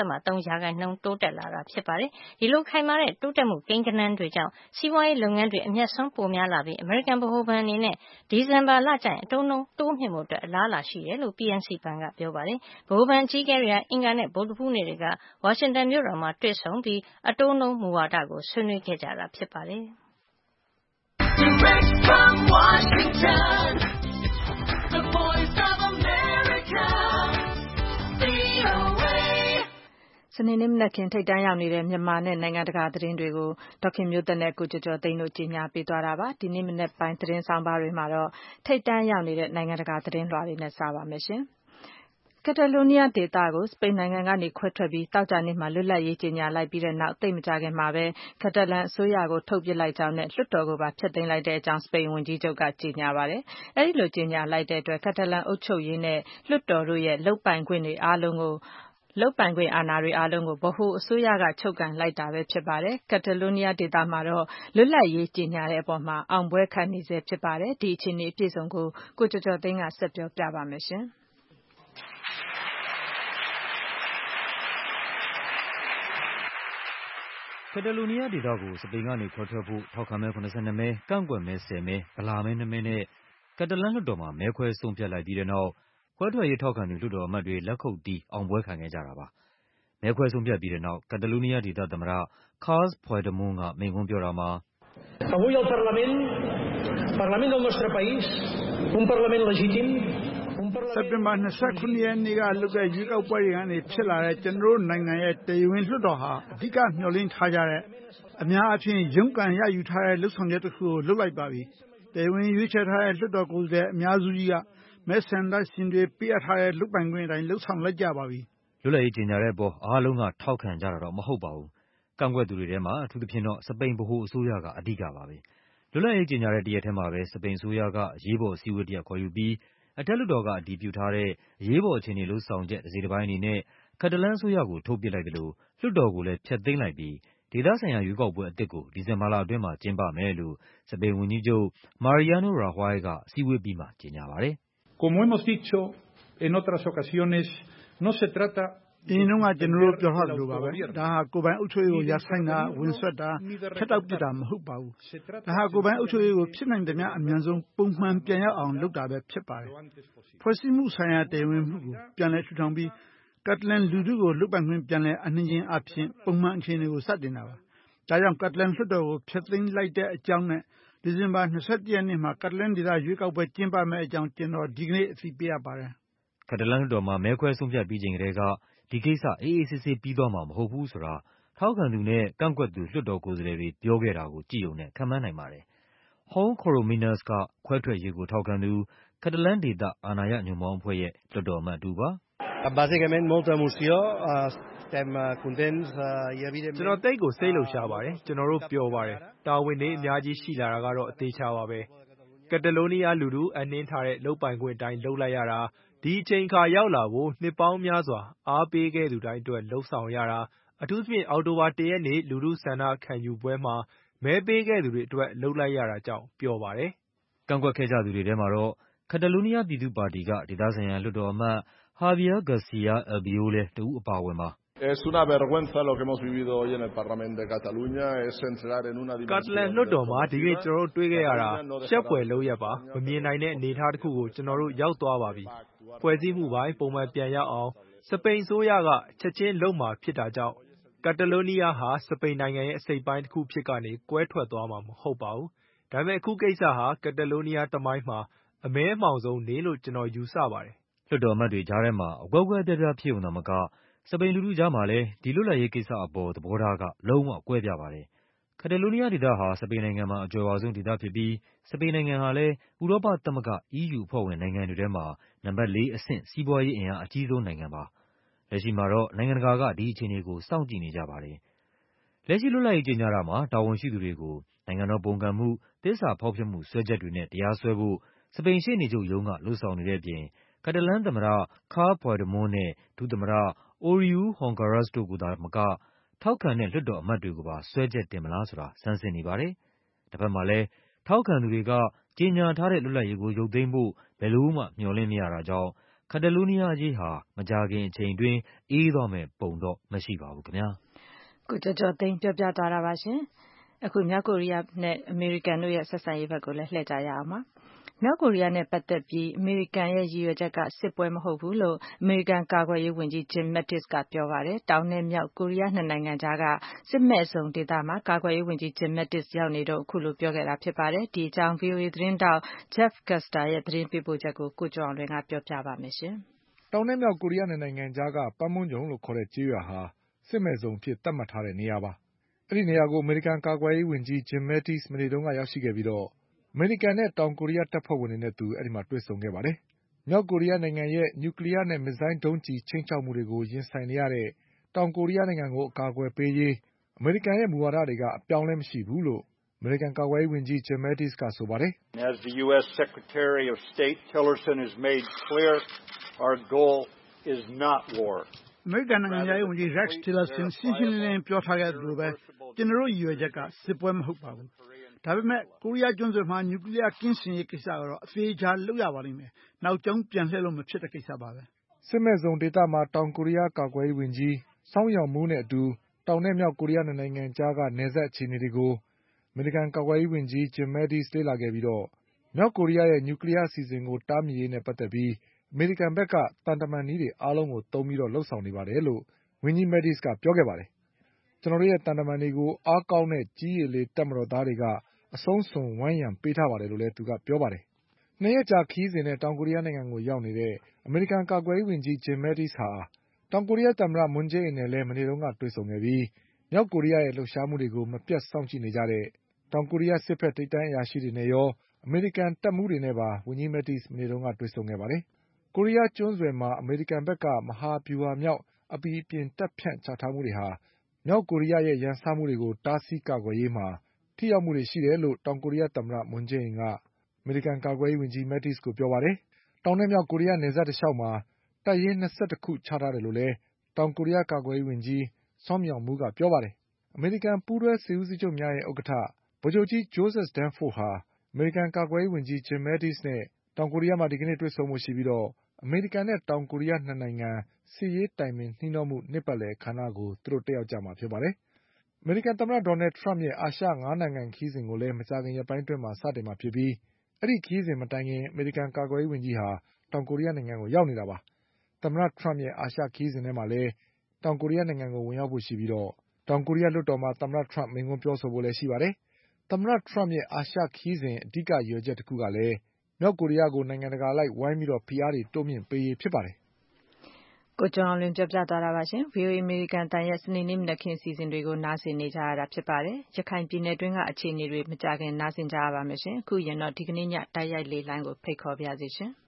2.3% တိုးတက်လာတာဖြစ်ပါတယ်။ဒီလိုခိုင်မာတဲ့တိုးတက်မှုကိန်းဂဏန်းတွေကြောင့်စီးပွားရေးလုပ်ငန်းတွေအမျက်စွန်းပိုများလာပြီးအမေရိကန်ဗဟိုဘဏ်အနေနဲ့ဒီဇင်ဘာလကျရင်အတိုးနှုန်းတိုးမြှင့်ဖို့အလားအလာရှိတယ်လို့ PNC ဘဏ်ကပြောပါတယ်။ဗဟိုဘဏ်အကြီးအကဲတွေဟာအင်္ဂါနဲ့ဗုဒ္ဓဟူးနေ့တွေကဝါရှင်တန်မြို့တော်မှာတွေ့ဆုံပြီးအတိုးနှုန်းမူဝါဒကိုဆွေးနွေးခဲ့ကြတာဖြစ်ပါတယ်။ Direct from Washington, the voice of America, VOA စနေနေ့မနက်ခင်းထိပ်တန်းရောက်နေတဲ့မြန်မာနဲ့နိုင်ငံတကာသတင်းတွေကိုဒေါက်ခင်မျိုးသက်နဲ့ကိုကျော်ကျော်သိန်းတို့ကြီးညာပေးသွားတာပါ။ဒီနေ့မနက်ပိုင်းသတင်းဆောင်ပါတွေမှာတော့ထိပ်တန်းရောက်နေတဲ့နိုင်ငံတကာသတင်းလွှာတွေနဲ့စပါမယ်ရှင်။ကက်တာလိုနီးယားဒေသကိုစပိန်နိုင်ငံကနေခွဲထွက်ပြီးသောကြာနေ့မှာလွတ်လပ်ရေးကြေညာလိုက်ပြီးတဲ့နောက်သိပ်မကြာခင်မှာပဲကက်တာလန်အစိုးရကိုထုတ်ပစ်လိုက်ကြောင်းနဲ့လွှတ်တော်ကိုပါဖျက်သိမ်းလိုက်တဲ့အကြောင်းစပိန်ဝန်ကြီးချုပ်ကကြေညာပါတယ်။အဲဒီလိုကြေညာလိုက်တဲ့အတွက်ကက်တာလန်အုပ်ချုပ်ရေးနဲ့လွှတ်တော်တို့ရဲ့လုပ်ပိုင်ခွင့်အာဏာတွေအားလုံးကိုဗဟိုအစိုးရကချုပ်ကိုင်လိုက်တာပဲဖြစ်ပါတယ်။ကက်တာလိုနီးယားဒေသမှာတော့လွတ်လပ်ရေးကြေညာတဲ့အပေါ်မှာအောင်ပွဲခံနေဆဲဖြစ်ပါတယ်။ဒီအခြေအနေအပြည့်အစုံကိုကိုကျော်ကျော်သိန်းကဆက်ပြောပြပါမယ်ရှင်။ကက်တာလိုနီးယားဒေသကိုစပိန်ကနေခွဲထွက်ဖို့ထောက်ခံမဲ82မဲကန့်ကွက်မဲ10မဲဗလာမဲ2မဲနဲ့ကက်တာလန်လွှတ်တော်မှာမဲခွဲဆုံးဖြတ်လိုက်ပြီးတဲ့နောက်ခွဲထွက်ရေးထောက်ခံသူလွှတ်တော်အမတ်တွေလက်ခုပ်တီးအောင်ပွဲခံခဲ့ကြတာပါ။မဲခွဲဆုံးဖြတ်ပြီးတဲ့နောက်ကက်တာလိုနီးယားဒေသသမ္မတ Carles Puigdemont ကမိန့်ခွန်းပြောတာမှာ Avui el Parlament del nostre país un Parlament legítimစက်တင်ဘာ29ရက်နေ့ကလုပ်တဲ့ရွေးကောက်ပွဲတွေကနေဖြစ်လာတဲ့ကျွန်တော်တို့နိုင်ငံရဲ့တရားဝင်လွှတ်တော်ဟာအဓိကမျှော်လင့်ထားကြတဲ့အများအပြားရုန်းကန်ရယူထားတဲ့လှုပ်ဆောင်ချက်တစ်ခုကိုလုပ်လိုက်ပါပြီ။တရားဝင်ရွေးချယ်ထားတဲ့လွှတ်တော်ကိုယ်စားလှယ်အများစုကြီးကမဲဆန္ဒရှင်တွေပေးအပ်ထားတဲ့လုပ်ပိုင်ခွင့်အတိုင်းလှုပ်ဆောင်လိုက်ကြပါပြီ။လွတ်လပ်ရေးကြေညာတဲ့အပေါ်အားလုံးကထောက်ခံကြတာတော့မဟုတ်ပါဘူး။ကန့်ကွက်သူတွေထဲမှာအထူးသဖြင့်တော့စပိန်ဗဟိုအစိုးရကအဓိကပါပဲ။လွတ်လပ်ရေးကြေညာတဲ့တရက်ထဲမှာပဲစပိန်အစိုးရကအရေးပေါ်အစည်းအဝေးတစ်ရပ်ခေါ်ယူပြီးအထက်လွှတ်တော်ကအတည်ပြုထားတဲ့အရေးပေါ်အခြေအနေလုပ်ဆောင်ချက်တစ်စိတ်တစ်ပိုင်းအနေနဲ့ကက်တာလန်အစိုးရကိုထုတ်ပစ်လိုက်သလိုလွှတ်တော်ကိုလည်းဖျက်သိမ်းလိုက်ပြီးဒေသဆိုင်ရာရွေးကောက်ပွဲအသစ်ကိုဒီဇင်ဘာလအတွင်းမှာကျင်းပမယ်လို့စပိန်ဝန်ကြီးချုပ် Mariano Rajoy ကအစည်းအဝေးပြီးမှကြေညာပါတယ်။ Como hemos dicho en otras ocasiones no se trata အရင်တုန်းကကျွန်တော်တို့ပြောထားသလိုပါပဲဒါဟာကိုယ်ပိုင်အုပ်ချုပ်ရေးကိုရဆိုင်တာဝင်ဆွတ်တာထက်တောက်ပစ်တာမဟုတ်ပါဘူးဒါဟာကိုယ်ပိုင်အုပ်ချုပ်ရေးကိုဖြစ်နိုင်တဲ့အမြန်ဆုံးပုံမှန်ပြန်ရောက်အောင်လုပ်တာပဲဖြစ်ပါတယ်ဖွဲ့စည်းမှုဆိုင်ရာတည်ဝင်မှုကိုပြန်လည်ထူထောင်ပြီးကတ်တလန်လူထုကိုလွတ်ပိုင်ခွင့်ပြန်လည်အနှင်းချင်းအဖြစ်ပုံမှန်အခြေအနေကိုစတင်တာပါဒါကြောင့်ကတ်တလန်လွှတ်တော်ကိုဖျက်သိမ်းလိုက်တဲ့အကြောင်းနဲ့ဒီဇင်ဘာ21ရက်နေ့မှာကတ်တလန်ဒေသရွေးကောက်ပွဲကျင်းပမယ့်အကြောင်းကျွန်တော်ဒီကနေ့အသိပေးရပါတယ်ကတ်တလန်လွှတ်တော်မှာမဲခွဲဆုံးဖြတ်ပြီးချိန်ကတည်းကဒီကိစ္စအေးအေးဆေးဆေးပြီးသွားမှာမဟုတ်ဘူးဆိုတာထောက်ခံသူနဲ့ကန့်ကွက်သူလွှတ်တော်ကိုယ်စားလှယ်တွေပြောခဲ့တာကိုကြည့်ုံနဲ့ခန့်မှန်းနိုင်ပါတယ်။ Hon Coromines ကခွဲထွက်ရေးကိုထောက်ခံသူကတ်တလန်ဒေသအာဏာရညွန့်ပေါင်းအဖွဲ့ရဲ့လွှတ်တော်အမတ်တူပါ Bàsicament molta emoció estem contents i evidentment ကျွန်တော်တိတ်ကိုစိတ်လှုပ်ရှားပါတယ်ကျွန်တော်တို့ပျော်ပါတယ်တာဝန်တွေအများကြီးရှိလာတာကတော့အသေးချာပါပဲကက်တလိုနီးယားလူထုအနှင်းထားတဲ့လုပ်ပိုင်ခွင့်တိုင်းလုပ်လိုက်ရတာဒီအချိန်ခါရောက်လာဖို့နှစ်ပေါင်းများစွာအားပေးခဲ့သူတိုင်းအတွက်လှုပ်ဆောင်ရတာအထူးသဖြင့်အောက်တိုဘာ1ရက်နေ့လူထုဆန္ဒခံယူပွဲမှာမဲပေးခဲ့သူတွေအတွက်လှုပ်လိုက်ရတာကြောင့်ပျော်ပါတယ်ကန့်ကွက်ခဲ့ကြသူတွေထဲမှာတော့ကက်တလိုနီးယားပြည်သူ့ပါတီကဒေသဆိုင်ရာလွှတ်တော်အမတ်Javier García Albiol လည်းတဦးအပါအဝင်ပါ Es una vergüenza lo que hemos vivido hoy en el Parlamento de Cataluña es entrar en una dimensión ကတ်တလန်လွှတ်တော်မှာဒီနေ့ကျွန်တော်တို့တွေ့ခဲ့ရတာရှက်ဖွယ်လုပ်ရပါမမြင်နိုင်တဲ့အနေအထားတစ်ခုကိုကျွန်တော်တို့ရောက်သွားပါပြီဖွဲ့စည်းမှုပိုင်းပုံမှန်ပြန်ရောက်အောင်စပိန်ဆိုးရကချက်ချင်းလုံမှာဖြစ်တာကြောင့်ကက်တလိုနီးယားဟာစပိန်နိုင်ငံရဲ့အစိပ်ပိုင်းတစ်ခုဖြစ်ကနေကွဲထွက်သွားမှာမဟုတ်ပါဘူးဒါပေမဲ့အခုကိစ္စဟာကက်တလိုနီးယားတမိုင်းမှာအမဲအမှောင်ဆုံးနေလို့ကျွန်တော်ယူဆပါတယ်လွှတ်တော်အမတ်တွေကြားထဲမှာအကွဲကွဲပြားပြားဖြစ်ုံသာမကစပိန်လူထုကြားမှာလည်းဒီလွတ်လပ်ရေးကိစ္စအပေါ်သဘောထားကလုံးဝကွဲပြားပါတယ်။ကက်တလိုနီးယားဒေသဟာစပိန်နိုင်ငံမှာအကြွယ်ဝဆုံးဒေသဖြစ်ပြီးစပိန်နိုင်ငံဟာလည်းဥရောပသမဂ္ဂ EU အဖွဲ့ဝင်နိုင်ငံတွေထဲမှာနံပါတ်4အဆင့်စီးပွားရေးအင်အားအကြီးဆုံးနိုင်ငံပါ။လက်ရှိမှာတော့နိုင်ငံတကာကဒီအခြေအနေကိုစောင့်ကြည့်နေကြပါတယ်။လက်ရှိလွတ်လပ်ရေးကြေညာတာမှာတာဝန်ရှိသူတွေကိုနိုင်ငံတော်ပုန်ကန်မှု၊သစ္စာဖောက်ဖျက်မှုစွဲချက်တွေနဲ့တရားစွဲဖို့စပိန်ရှေ့နေချုပ်ရုံးကလုပ်ဆောင်နေတဲ့အပြင်ကက်တလန်သမ္မတ Carles Puigdemont နဲ့ဒုသမ္မတ Oriol Junqueras တို့ကိုသာမကထောက်ခံတဲ့လွှတ်တော်အမတ်တွေကိုပါစွဲချက်တင်မလားဆိုတာဆန်းစစ်နေပါတယ်။တဘက်မှာလည်းထောက်ခံသူတွေကကြေညာထားတဲ့လွတ်လပ်ရေးကိုရုပ်သိမ်းဖို့ဘယ်လိုမှမျှော်လင့်မရတာကြောင့်ကက်တလိုနီးယားအရေးဟာမကြာခင်အချိန်အတွင်းအေးသွားမယ့်ပုံတော့မရှိပါဘူးခင်ဗျာ။ကိုကျော်ကျော်သိန်းပြောပြသွားတာပါရှင်။အခုမြောက်ကိုရီးယားနဲ့အမေရိကန်တို့ရဲ့ဆက်ဆံရေးဘက်ကိုလည်းလှည့်ကြရအောင်ပါ။မြောက်ကိုရီးယားနဲ့ပတ်သက်ပြီးအမေရိကန်ရဲ့ရည်ရွယ်ချက်ကစစ်ပွဲမဟုတ်ဘူးလို့အမေရိကန်ကာကွယ်ရေးဝန်ကြီး Jim Mattis ကပြောပါတယ်။တောင်နဲ့မြောက်ကိုရီးယားနှစ်နိုင်ငံကြားကစစ်မဲ့ဇုံဒေသမှာကာကွယ်ရေးဝန်ကြီး Jim Mattis ရောက်နေတော့အခုလိုပြောခဲ့တာဖြစ်ပါတယ်။ဒီအကြောင်း VOA သတင်းထောက် Jeff Custer ရဲ့သတင်းပေးပို့ချက်ကိုကိုကျော်အောင်လွင်ကပြောပြပါမယ်။တောင်နဲ့မြောက်ကိုရီးယားနှစ်နိုင်ငံကြားကပန်းမွန်းဂျုံလို့ခေါ်တဲ့ကျေးရွာဟာစစ်မဲ့ဇုံအဖြစ်သတ်မှတ်ထားတဲ့နေရာပါ။အဲဒီနေရာကိုအမေရိကန်ကာကွယ်ရေးဝန်ကြီး Jim Mattis မနေ့တုန်းကရောက်ရှိခဲ့ပြီးတော့အမေရိကန်နဲ့တောင်ကိုရီးယားတပ်ဖွဲ့ဝင်တွေနဲ့သူအဲဒီမှာတွေ့ဆုံခဲ့ပါတယ်။မြောက်ကိုရီးယားနိုင်ငံရဲ့နျူကလီးယားနဲ့မစ်ဇိုင်းဒုံးကျည်ခြိမ်းခြောက်မှုတွေကိုရင်ဆိုင်နေရတဲ့တောင်ကိုရီးယားနိုင်ငံကိုအကာအကွယ်ပေးရေးအမေရိကန်ရဲ့မူဝါဒတွေကအပြောင်းအလဲမရှိဘူးလို့အမေရိကန်ကာကွယ်ရေးဝန်ကြီး Jim Mattis ကဆိုပါတယ်။ As the US Secretary of State Tillerson has made clear, our goal is not war. အမေရိကန်နိုင်ငံရဲ့ဝန်ကြီး Rex Tillerson ရှင်းရှင်းလင်းလင်းပြောထားခဲ့သလိုပဲကျွန်တော်တို့ရည်ရွယ်ချက်ကစစ်ပွဲမဟုတ်ပါဘူး။ဒါပေမဲ့ကိုရီးယားကျွန်းဆွယ်မှာနျူကလ িয়ার ကင်းစင်ရေးကိစ္စကတော့အသေးချာလုပ်ရပါလိမ့်မယ်။နောက်ကျောင်းပြန်လှည့်လို့မဖြစ်တဲ့ကိစ္စပါပဲ။စစ်မဲ့ဇုံဒေသမှာတောင်ကိုရီးယားကာကွယ်ရေးဝန်ကြီးစောင်းယောင်မူးနဲ့အတူတောင်နဲ့မြောက်ကိုရီးယားနိုင်ငံကြားကနယ်စပ်အခြေအနေတွေကိုအမေရိကန်ကာကွယ်ရေးဝန်ကြီး Jim Mattis လေ့လာခဲ့ပြီးတော့မြောက်ကိုရီးယားရဲ့နျူကလ িয়ার အစီအစဉ်ကိုတားမြစ်ရေးနဲ့ပတ်သက်ပြီးအမေရိကန်ဘက်ကတန်တမန်နည်းတွေအားလုံးကိုသုံးပြီးတော့လုပ်ဆောင်နေပါတယ်လို့ဝန်ကြီး Mattis ကပြောခဲ့ပါတယ်။ကျွန်တော်တို့ရဲ့တန်တမန်တွေကိုအားကောင်းတဲ့ကြီးရည်လေးတပ်မတော်သားတွေကအဆုံးစွန်ဝိုင်းရံပေးထားပါတယ်လို့လည်းသူကပြောပါတယ်။နှစ်ရက်ကြာခရီးစဉ်နဲ့တောင်ကိုရီးယားနိုင်ငံကိုရောက်နေတဲ့အမေရိကန်ကာကွယ်ရေးဝန်ကြီး Jim Mattis ဟာတောင်ကိုရီးယားသမ္မတ Moon Jae-in နဲ့လည်းမနေ့တုန်းကတွေ့ဆုံခဲ့ပြီးမြောက်ကိုရီးယားရဲ့လှုပ်ရှားမှုတွေကိုမပြတ်စောင့်ကြည့်နေကြတဲ့တောင်ကိုရီးယားစစ်ဘက်ထိပ်တန်းအရာရှိတွေနဲ့ရောအမေရိကန်တပ်မှူးတွေနဲ့ပါဝန်ကြီး Mattis မနေ့တုန်းကတွေ့ဆုံခဲ့ပါတယ်။ကိုရီးယားကျွန်းဆွယ်မှာအမေရိကန်ဘက်ကမဟာဗျူဟာမြောက်အပီအပြင်တပ်ဖြန့်ချထားမှုတွေဟာမြောက်ကိုရီးယားရဲ့ရန်စမှုတွေကိုတားဆီးကာကွယ်ရေးမှာထိရောက်မှုတွေရှိတယ်လို့တောင်ကိုရီးယားသမ္မတ Moon Jae-in ကအမေရိကန်ကာကွယ်ရေးဝန်ကြီး Mattis ကိုပြောပါတယ်။တောင်နဲ့မြောက်ကိုရီးယားနယ်စပ်တလျှောက်မှာတပ်ရင်း22ခုချထားတယ်လို့လည်းတောင်ကိုရီးယားကာကွယ်ရေးဝန်ကြီး Song Myong-mu ကပြောပါတယ်။အမေရိကန်ပူးတွဲစစ်ဦးစီးချုပ်များရဲ့ဥက္ကဋ္ဌဗိုလ်ချုပ်ကြီး Joseph Dunford ဟာအမေရိကန်ကာကွယ်ရေးဝန်ကြီး Jim Mattis နဲ့တောင်ကိုရီးယားမှာဒီကနေ့တွေ့ဆုံဖို့ရှိပြီးတော့အမေရိကန်နဲ့တောင်ကိုရီးယားနှစ်နိုင်ငံစစ်ရေးတိုင်ပင်နှီးနှောမှုနှစ်ပတ်လည်အခမ်းအနားကိုသူတို့တက်ရောက်ကြမှာဖြစ်ပါတယ်။အမေရိကန်သမ္မတဒေါ်နယ်ထရမ့်ရဲ့အာရှ၅နိုင်ငံခရီးစဉ်ကိုလည်းမကြာခင်ရက်ပိုင်းအတွင်းမှာစတင်မှာဖြစ်ပြီးအဲဒီခရီးစဉ်မတိုင်ခင်အမေရိကန်ကာကွယ်ရေးဝန်ကြီးဟာတောင်ကိုရီးယားနိုင်ငံကိုရောက်နေတာပါ။သမ္မတထရမ့်ရဲ့အာရှခရီးစဉ်ထဲမှာလည်းတောင်ကိုရီးယားနိုင်ငံကိုဝင်ရောက်ဖို့ရှိပြီးတောင်ကိုရီးယားလွှတ်တော်မှာသမ္မတထရမ့်မိန့်ခွန်းပြောဆိုဖို့လည်းရှိပါတယ်။သမ္မတထရမ့်ရဲ့အာရှခရီးစဉ်အဓိကရည်ရွယ်ချက်တခုကလည်းမြောက်ကိုရီးယားကိုနိုင်ငံတကာအလိုက်ဝိုင်းပြီးဖိအားတွေတိုးမြှင့်ပေးရေးဖြစ်ပါတယ်။ကိုကျော်အောင်လွင်ပြောပြသွားတာပါရှင်။ VOA အမေရိကန်အသံရဲ့စနေနေ့မနက်ခင်းအစီအစဉ်တွေကိုနားဆင်နေကြရတာဖြစ်ပါတယ်။ရခိုင်ပြည်နယ်တွင်းကအခြေအနေတွေမကြာခင်နားဆင်ကြရပါမယ်ရှင်။အခုရင်တော့ဒီကနေ့ညတိုက်ရိုက်လေလိုင်းကိုဖိတ်ခေါ်ပါရစေရှင်။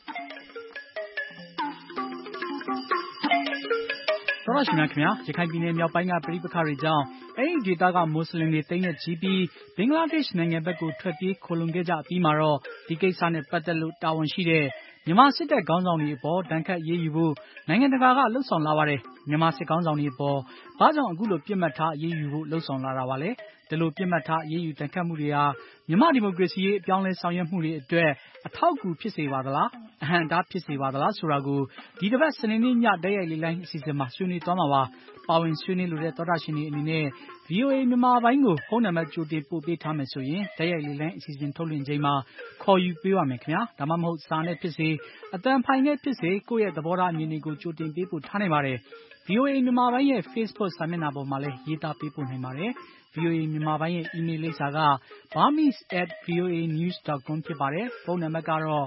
သောရရှိမြခင်ဗျာရခိုင်ပြည်နယ်မြောက်ပိုင်းကပြည်ပခါတွေကြောင့်အဲ့ဒီဒေသကမွတ်စလင်တွေတိတ်နဲ့ချီပြီးဘင်္ဂလားဒေ့ရှ်နိုင်ငံဘက်ကိုထွက်ပြေးခိုလုံခဲ့ကြပြီးမှတော့ဒီကိစ္စနဲ့ပတ်သက်လို့တာဝန်ရှိတဲ့မြန်မာစစ်တပ်ခေါင်းဆောင်တွေအပေါ်ဒဏ်ခတ်ရေးယူဖို့နိုင်ငံတကာကလှုံ့ဆော်လာပါတယ်မြန်မာစစ်ခေါင်းဆောင်တွေအပေါ်ဘာကြောင့်အခုလိုပြစ်မှတ်ထားရေးယူဖို့လှုံ့ဆော်လာတာပါလဲဒီလိုပြစ်မှတ်ထားရေးယူတန်ခတ်မှုတွေဟာမြန်မာဒီမိုကရေစီရေးအပြောင်းလဲဆောင်ရွက်မှုတွေအတွက်အထောက်အကူဖြစ်စေပါသလားအဟန့်အတားဖြစ်စေပါသလားဆိုတာကိုဒီတစ်ပတ်စနေနေ့ညတိုက်ရိုက်လေးလိုင်းအစီအစဉ်မှာဆွေးနွေးသွားမှာပါပါဝင်ဆွေးနွေးလိုတဲ့သောတာရှင်တွေအနေနဲ့ VOA မြန်မာပိုင်းကိုဖုန်းနံပါတ်ကြိုတင်ပို့ပေးထားမယ်ဆိုရင်တိုက်ရိုက်လေးလိုင်းအစီအစဉ်ထုတ်လွှင့်ချိန်မှာခေါ်ယူပေးပါမယ်ခင်ဗျာဒါမှမဟုတ်စာနဲ့ဖြစ်စေအတန်ဖိုင်နဲ့ဖြစ်စေကိုယ့်ရဲ့သဘောထားအမြင်တွေကိုကြိုတင်ပေးပို့ထားနိုင်ပါတယ်VOA မြန်မာပိုင်းရဲ့ Facebook စာမျက်နှာပေါ်မှာလည်းရေးသားပေးပို့နိုင်ပါတယ်။ VOA မြန်မာပိုင်းရဲ့ email လိပ်စာက burmese@voanews.com ဖြစ်ပါတယ်။ဖုန်းနံပါတ်ကတော့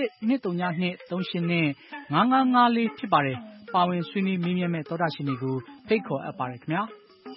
1-202-382-5554 ဖြစ်ပါတယ်။ပါဝင်ဆွေးနွေးမေးမြန်းမဲ့သောတာရှင်တွေကိုဖိတ်ခေါ်အပ်ပါတယ်ခင်ဗျာ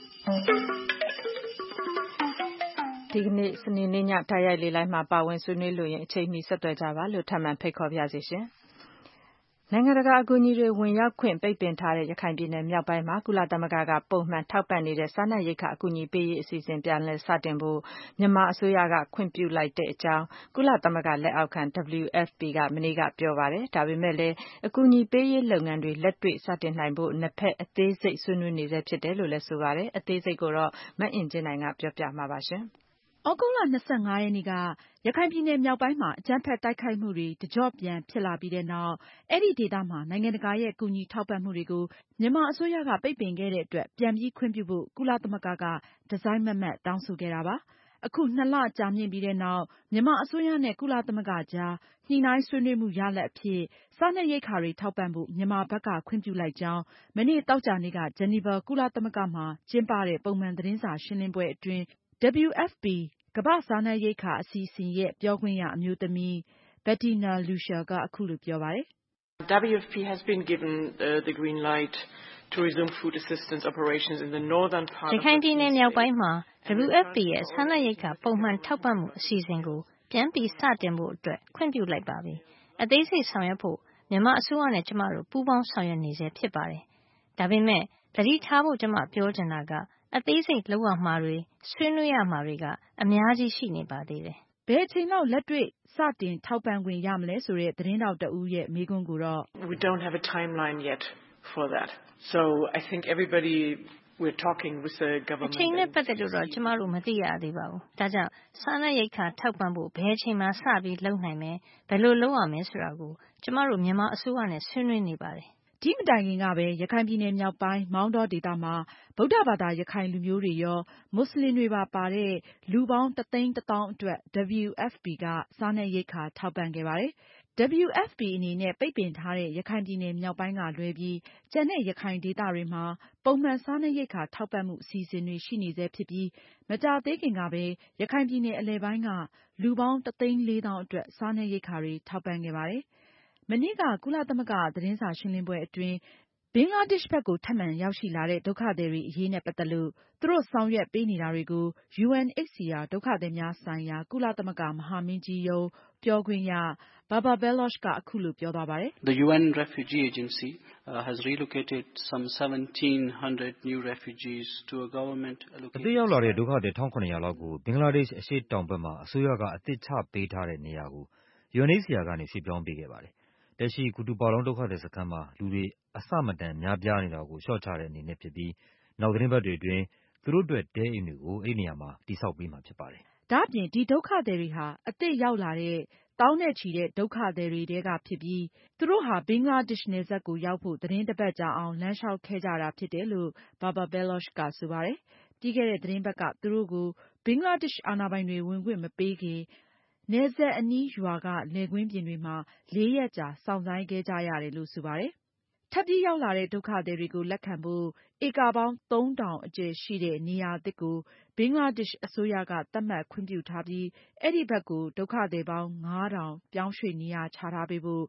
။ဒီကနေ့စနေနေ့ညတိုက်ရိုက်လေးလိုင်းမှာပါဝင်ဆွေးနွေးလို့ရင်အချိန်မီဆက်သွယ်ကြပါလို့ထပ်မံဖိတ်ခေါ်ပါရစေရှင်။နိုင်ငံတကာအကူအညီတွေဝင်ရောက်ခွင့်ပိတ်ပင်ထားတဲ့ရခိုင်ပြည်နယ်မြောက်ပိုင်းမှာကုလသမဂ္ဂကပုံမှန်ထောက်ပံ့နေတဲ့စားနပ်ရိက္ခာအကူအညီပေးရေးအစီအစဉ်ပြန်လည်စတင်ဖို့မြန်မာအစိုးရကခွင့်ပြုလိုက်တဲ့အကြောင်းကုလသမဂ္ဂလက်အောက်ခံ WFP ကမနေ့ကပြောပါတယ်။ဒါပေမဲ့လည်းအကူအညီပေးရေးလုပ်ငန်းတွေလက်တွေ့စတင်နိုင်ဖို့နှစ်ဖက်အသေးစိတ်ဆွေးနွေးနေဆဲဖြစ်တယ်လို့လည်းဆိုပါတယ်။အသေးစိတ်ကိုတော့မအင်ကြင်းနိုင်ကပြောပြမှာပါရှင်။သြဂုတ်လ 25 ရက်နေ့ကရခိုင်ပြည်နယ်မြောက်ပိုင်းမှာအကြမ်းဖက်တိုက်ခိုက်မှုတွေတကျော့ပြန်ဖြစ်လာပြီးတဲ့နောက်အဲဒီဒေသမှာနိုင်ငံတကာရဲ့ကူညီထောက်ပံ့မှုတွေကိုမြန်မာအစိုးရကပိတ်ပင်ခဲ့တဲ့အတွက်ပြန်ပြီးခွင့်ပြုဖို့ကုလသမဂ္ဂကတစိုက်မတ်မတ်တောင်းဆိုခဲ့တာပါ။အခု 2 လကြာမြင့်ပြီးတဲ့နောက်မြန်မာအစိုးရနဲ့ကုလသမဂ္ဂကြားညှိနှိုင်းဆွေးနွေးမှုရလဒ်အဖြစ်စားနပ်ရိက္ခာတွေထောက်ပံ့ဖို့မြန်မာဘက်ကခွင့်ပြုလိုက်ကြောင်းမနေ့သောကြာနေ့ကဂျနီဗာကုလသမဂ္ဂမှာကျင်းပတဲ့ပုံမှန်သတင်းစာရှင်းလင်းပွဲအတွင်း WFPကမ္ဘာ့စားနပ်ရိက္ခာအစီအစဉ်ရဲ့ပြောခွင့်ရအမျိုးသမီး Bettina Lucia ကအခုလိုပြောပါတယ်။ WFP has been given the green light to resume food assistance operations in the northern part of ရခိုင်ပြည်နယ်မြောက်ပိုင်းမှာ WFP ရဲ့စားနပ်ရိက္ခာပုံမှန်ထောက်ပံ့မှုအစီအစဉ်ကိုပြန်ပြီးစတင်ဖို့အတွက်ခွင့်ပြုလိုက်ပါပြီ။အသေးစိတ်ဆောင်ရွက်ဖို့မြန်မာအစိုးရနဲ့ကျမတို့ပူးပေါင်းဆောင်ရွက်နေဆဲဖြစ်ပါတယ်။ဒါပေမဲ့သတိထားဖို့ကျမပြောချင်တာကအသေးစိတ်လုပ်ရမှာတွေဆွေးနွေးရမှာတွေကအများကြီးရှိနေပါသေးတယ်။ဘယ်အချိန်လောက်လက်တွေ့စတင်ထောက်ပံ့ခွင့်ရမလဲဆိုတဲ့သတင်းထောက်တဦးရဲ့မေးခွန်းကိုတော့ We don't have a timeline yet for that. So I think everybody we're talking with the government. အချိန်နဲ့ပတ်သက်လို့တော့ကျမတို့မသိရသေးပါဘူး။ဒါကြောင့်စားနပ်ရိက္ခာထောက်ပံ့ဖို့ဘယ်အချိန်မှစပြီးလုပ်နိုင်မယ်ဘယ်လိုလုပ်ရမယ်ဆိုတာကိုကျမတို့မြန်မာအစိုးရနဲ့ဆွေးနွေးနေပါတယ်။ဒီမတိုင်ခင်ကပဲရခိုင်ပြည်နယ်မြောက်ပိုင်းမောင်တောဒေသမှာဗုဒ္ဓဘာသာရခိုင်လူမျိုးတွေရောမွတ်စလင်တွေပါတဲ့လူပေါင်း 110,000 အတွက် WFP ကစားနပ်ရိက္ခာထောက်ပံ့ခဲ့ပါတယ်။ WFP အနေနဲ့ပိတ်ပင်ထားတဲ့ရခိုင်ပြည်နယ်မြောက်ပိုင်းကလွဲပြီးကျန်တဲ့ရခိုင်ဒေသတွေမှာပုံမှန်စားနပ်ရိက္ခာထောက်ပံ့မှုအစီအစဉ်တွေရှိနေဆဲဖြစ်ပြီးမကြာသေးခင်ကပဲရခိုင်ပြည်နယ်အလယ်ပိုင်းကလူပေါင်း 104,000 အတွက်စားနပ်ရိက္ခာတွေထောက်ပံ့ခဲ့ပါတယ်။မနေ့ကကုလသမဂ္ဂသတင်းစာရှင်းလင်းပွဲအတွင်းဘင်္ဂလားဒေ့ရှ်ဘက်ကိုထပ်မံရောက်ရှိလာတဲ့ဒုက္ခသည်တွေအရေးနဲ့ပတ်သက်လို့သူတို့ဆောင်ရွက်ပေးနေတာတွေကို UNHCR ဒုက္ခသည်များဆိုင်ရာကုလသမဂ္ဂမဟာမင်းကြီးရုံးပြောခွင့်ရ Babar Baloch ကအခုလိုပြောသွားပါတယ်။ The UN Refugee Agency has relocated some 1,700 new refugees to a government allocated. အသစ်ရောက်လာတဲ့ဒုက္ခသည် 1,700 လောက်ကိုဘင်္ဂလားဒေ့ရှ်အရှေ့တောင်ဘက်မှာအစိုးရကအသစ်ချပေးထားတဲ့နေရာကို UNHCR ကနေရွှေ့ပြောင်းပေးခဲ့ပါတယ်။လက်ရှိကူတူပါလောင်ဒုက္ခသည်စခန်းမှာလူတွေအဆမတန်များပြားနေတာကိုလျှော့ချတဲ့အနေနဲ့ဖြစ်ပြီးနောက်သီတင်းပတ်တွေအတွင်းသူတို့အတွက်တဲအိမ်တွေကိုအဲဒီနေရာမှာတည်ဆောက်ပေးမှာဖြစ်ပါတယ်ဒါ့အပြင်ဒီဒုက္ခသည်တွေဟာအသစ်ရောက်လာတဲ့သောင်းနဲ့ချီတဲ့ဒုက္ခသည်တွေထဲကဖြစ်ပြီး သူတို့ဟာဘင်္ဂလားဒေ့ရှ်နယ်စပ်ကိုရောက်ဖို့သတင်းတစ်ပတ်ကြာအောင်လမ်းလျှောက်ခဲ့ကြတာဖြစ်တယ်လို့ Babar Baloch ကဆိုပါတယ်။ ပြီးခဲ့တဲ့သတင်းပတ်ကသူတို့ကိုဘင်္ဂလားဒေ့ရှ်အာဏာပိုင်တွေဝင်ခွင့်မပေးခင် နယ်စပ်အနီးရွာကလယ်ကွင်းပြင်တွေမှာ 4 ရက်ကြာစောင့်ဆိုင်းခဲ့ကြရတယ်လို့ဆိုပါတယ်။ ထပ်ပြီးရောက်လာတဲ့ဒုက္ခသည်တွေကိုလက်ခံဖို့ဧကပေါင်း 3000 အကျယ်ရှိတဲ့နေရာသစ်ကိုဘင်္ဂလားဒေ့ရှ်အစိုးရကသတ်မှတ်ခွင့်ပြုထားပြီး အဲဒီဘက်ကိုဒုက္ခသည်ပေါင်း 5000 ပြောင်းရွှေ့နေရာချထားပေးဖို့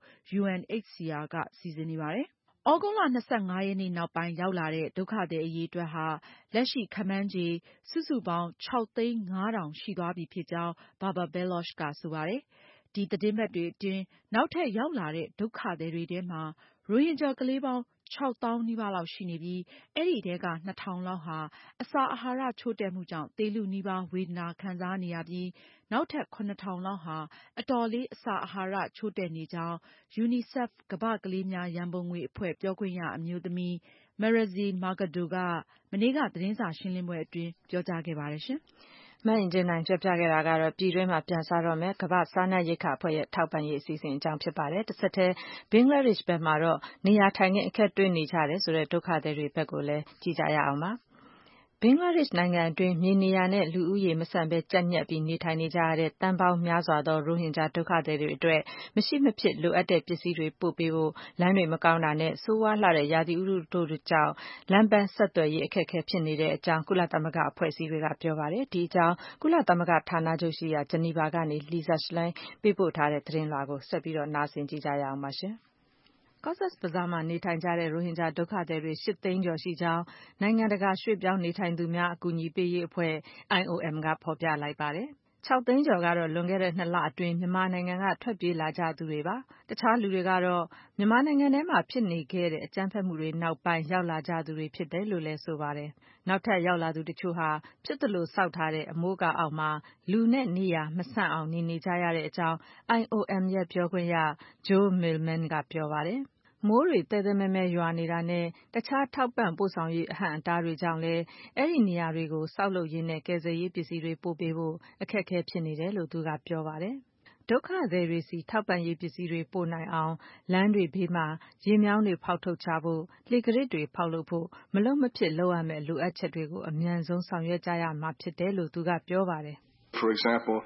UNHCR ကစီစဉ်နေပါတယ်။ သြဂုတ်လ 25 ရက်နေ့နောက်ပိုင်းရောက်လာတဲ့ဒုက္ခသည်အရေအတွက်ဟာ လက်ရှိခန့်မှန်းခြေစုစုပေါင်း 650,000 ရှိသွားပြီဖြစ်ကြောင်း Babar Baloch ကဆိုပါတယ်။ ဒီသတင်းပတ်တွေအတွင်းနောက်ထပ်ရောက်လာတဲ့ဒုက္ခသည်တွေထဲမှာ ရိုဟင်ဂျာကလေးပေါင်း 6,000 နီးပါးလောက်ရှိနေပြီး အဲဒီထဲက 2,000 လောက်ဟာ အစာအာဟာရချို့တဲ့မှုကြောင့်သေလုနီးပါးဝေဒနာခံစားနေရပြီး နောက်ထပ် 7,000 လောက်ဟာ အတော်လေးအစာအာဟာရချို့တဲ့နေကြောင်း UNICEF ကမ္ဘာ့ကလေးများရန်ပုံငွေအဖွဲ့ပြောခွင့်ရအမျိုးသမီး Marixie Mercado ကမနေ့ကသတင်းစာရှင်းလင်းပွဲအတွင်းပြောကြားခဲ့ပါတယ်ရှင်။ မအင်ကြင်းနိုင်ပြောပြခဲ့တာကတော့ပြည်တွင်းမှာပြန်စားတော့မယ်ကမ္ဘာ့စားနပ်ရိက္ခာအဖွဲ့ရဲ့ထောက်ပံ့ရေးအစီအစဉ်အကြောင်းဖြစ်ပါတယ်။ တဆက်တည်းဘင်္ဂလားဒေ့ရှ်ဘက်မှာတော့နေရာထိုင်ခင်းအခက်တွေ့နေကြတယ်ဆိုတဲ့ဒုက္ခသည်တွေဘက်ကိုလည်းကြည့်ကြရအောင်ပါ။ ဘင်္ဂလားဒေ့ရှ်နိုင်ငံအတွင်းမြေနေရာနဲ့လူဦးရေမဆန့်ဘဲကြပ်ညှပ်ပြီးနေထိုင်နေကြရတဲ့သန်းပေါင်းများစွာသောရိုဟင်ဂျာဒုက္ခသည်တွေအတွက်မရှိမဖြစ်လိုအပ်တဲ့ပစ္စည်းတွေပို့ပေးဖို့လမ်းတွေမကောင်းတာနဲ့ဆိုးဝါးလှတဲ့ရာသီဥတုတို့ကြောင့်လမ်းပန်းဆက်သွယ်ရေးအခက်အခဲဖြစ်နေတဲ့အကြောင်းကုလသမဂ္ဂအဖွဲ့အစည်းတွေကပြောပါတယ်။ ဒီအကြောင်းကုလသမဂ္ဂဌာနချုပ်ရှိရာဂျနီဗာကနေ Lisa Schlein ပေးပို့ထားတဲ့သတင်းလွှာကိုဆက်ပြီးနားဆင်ကြရအောင်ပါရှင်။ Cox's Bazar မှာနေထိုင်ကြတဲ့ရိုဟင်ဂျာဒုက္ခသည်တွေ 8 သိန်းကျော်ရှိကြောင်းနိုင်ငံတကာရွှေ့ပြောင်းနေထိုင်သူများအကူအညီပေးရေးအဖွဲ့ IOM ကဖော်ပြလိုက်ပါတယ်။ 6 သိန်းကျော်ကတော့လွန်ခဲ့တဲ့ 2 လအတွင်းမြန်မာနိုင်ငံကထွက်ပြေးလာကြသူတွေပါ။ တခြားလူတွေကတော့မြန်မာနိုင်ငံထဲမှာဖြစ်နေခဲ့တဲ့အကြမ်းဖက်မှုတွေနောက်ပိုင်းရောက်လာကြသူတွေဖြစ်တယ်လို့လည်းဆိုပါတယ်။ နောက်ထပ်ရောက်လာသူတချို့ဟာဖြစ်သလိုဆောက်ထားတဲ့အမိုးအကာအောက်မှာလူနဲ့နေရာမဆန့်အောင်နေကြရတဲ့အကြောင်း IOM ရဲ့ပြောခွင့်ရ Joel Millman ကပြောပါတယ်။ မိုးတွေသဲသဲမဲမဲရွာနေတာနဲ့တခြားထောက်ပံ့ပို့ဆောင်ရေးအဟန့်အတားတွေကြောင့်လည်းအဲဒီနေရာတွေကိုဆောက်လုပ်ရေးနဲ့ကယ်ဆယ်ရေးပစ္စည်းတွေပို့ပေးဖို့အခက်အခဲဖြစ်နေတယ်လို့သူကပြောပါတယ်။ ဒုက္ခသည်တွေဆီထောက်ပံ့ရေးပစ္စည်းတွေပို့နိုင်အောင်လမ်းတွေဘေးမှာရေမြောင်းတွေဖောက်ထုတ်ချဖို့လှေကားထစ်တွေဖောက်လုပ်ဖို့မလုပ်မဖြစ်လုပ်ရမယ့်လိုအပ်ချက်တွေကိုအမြန်ဆုံးဆောင်ရွက်ကြရမှာဖြစ်တယ်လို့သူကပြောပါတယ်။ For example,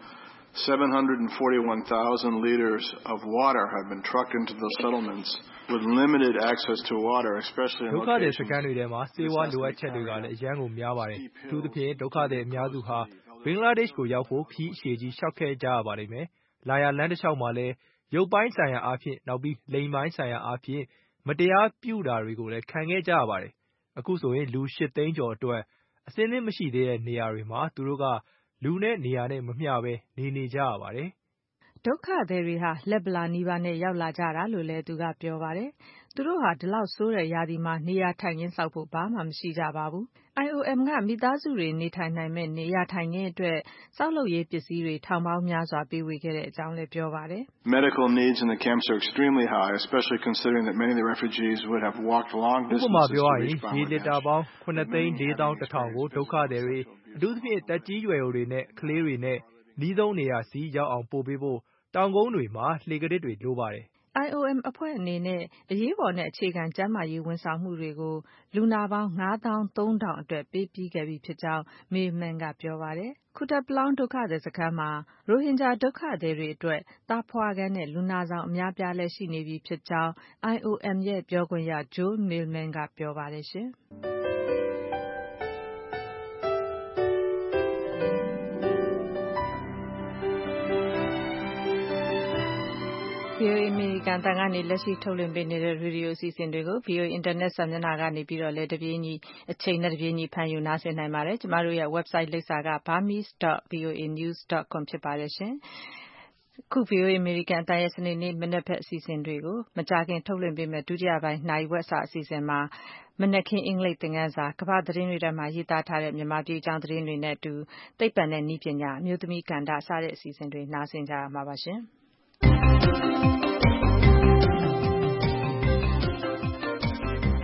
741,000 liters of water have been trucked into the settlements with limited access to water, especially in ဒုက္ခသည်စခန်းတွေထဲမှာဆေးဝါးလိုအပ်ချက်တွေကလည်းအရန်ကိုများပါတယ်။အထူးသဖြင့်ဒုက္ခသည်အများစုဟာဘင်္ဂလားဒေ့ရှ်ကိုရောက်ဖို့ခရီးအရှည်ကြီးလျှောက်ခဲ့ကြရပါလိမ့်မယ်။လာရလမ်းတစ်လျှောက်မှာလည်းရုပ်ပိုင်းဆိုင်ရာအားဖြင့်နောက်ပြီးလိင်ပိုင်းဆိုင်ရာအားဖြင့်မတရားပြုတာတွေကိုလည်းခံခဲ့ကြရပါတယ်။အခုဆိုရင်လူ 8 သိန်းကျော်အတွက်အဆင်သင့်မရှိသေးတဲ့နေရာတွေမှာသူတို့ကလူနဲ့နေရာနဲ့မမျှဘဲနေကြရပါတယ်။ဒုက္ခသည်တွေဟာလက်ဗလာနီးပါးနဲ့ရောက်လာကြတာလို့လည်းသူကပြောပါတယ်။ သူတို့ဟာဒီလောက်ဆိုးတဲ့ရာသီမှာနေရာထိုင်ခင်းဆောက်ဖို့ဘာမှမရှိကြပါဘူး။ IOM ကမိသားစုတွေနေထိုင်နိုင်မယ့်နေရာထိုင်ခင်းအတွက်ဆောက်လုပ်ရေးပစ္စည်းတွေထောင်ပေါင်းများစွာပေးဝေခဲ့တဲ့အကြောင်းလည်းပြောပါတယ်။ Medical needs in the camps are extremely high, especially considering that many of the refugees would have walked long distances to reach Bangladesh. ရေလီတာပေါင်း 7,410,000 ကိုဒုက္ခသည်တွေအထူးသဖြင့်တက်ကြီးရွယ်အိုတွေနဲ့ကလေးတွေနဲ့နီးဆုံးနေရာစီရောက်အောင်ပို့ပေးဖို့တောင်ကုန်းတွေမှာလှေကားထစ်တွေလိုပါတယ်။ IOM အဖွဲ့အနေနဲ့အရေးပေါ်နဲ့အခြေခံကျန်းမာရေးဝန်ဆောင်မှုတွေကိုလူနာပေါင်း 53,000 အတွက်ပေးပြီးခဲ့ပြီဖြစ်ကြောင်း Millman ကပြောပါတယ်။ Kutupalong ဒုက္ခသည်စခန်းမှာရိုဟင်ဂျာဒုက္ခသည်တွေအတွက်သားဖွားခန်းနဲ့လူနာဆောင်အများအပြားလည်းရှိနေပြီဖြစ်ကြောင်း IOM ရဲ့ပြောခွင့်ရ Joel Millman ကပြောပါတယ်ရှင်။ VOA အမေရိကန်အသံကနေလက်ရှိထုတ်လွှင့်ပေးနေတဲ့ရေဒီယိုအစီအစဉ်တွေကို VOA အင်တာနက်စာမျက်နှာကနေပြီးတော့လည်းအချိန်နဲ့တပြေးညီဖမ်းယူနားဆင်နိုင်ပါတယ်။ကျမတို့ရဲ့ website လိပ်စာက burmese.voanews.com ဖြစ်ပါတယ်ရှင်။အခု VOA အမေရိကန်အသံရဲ့စနေနေ့မနက်ဘက်အစီအစဉ်တွေကိုမကြာခင်ထုတ်လွှင့်ပေးမယ့်ဒုတိယပိုင်းနာရီဝက်စာအစီအစဉ်မှာမနက်ခင်းအင်္ဂလိပ်သင်ခန်းစာကမ္ဘာသတင်းတွေထဲမှာရေးသားထားတဲ့မြန်မာပြည်အကြောင်းသတင်းတွေနဲ့အတူသိပ္ပံနဲ့နည်းပညာအမျိုးသမီးကဏ္ဍစတဲ့အစီအစဉ်တွေနားဆင်ကြရမှာပါရှင်။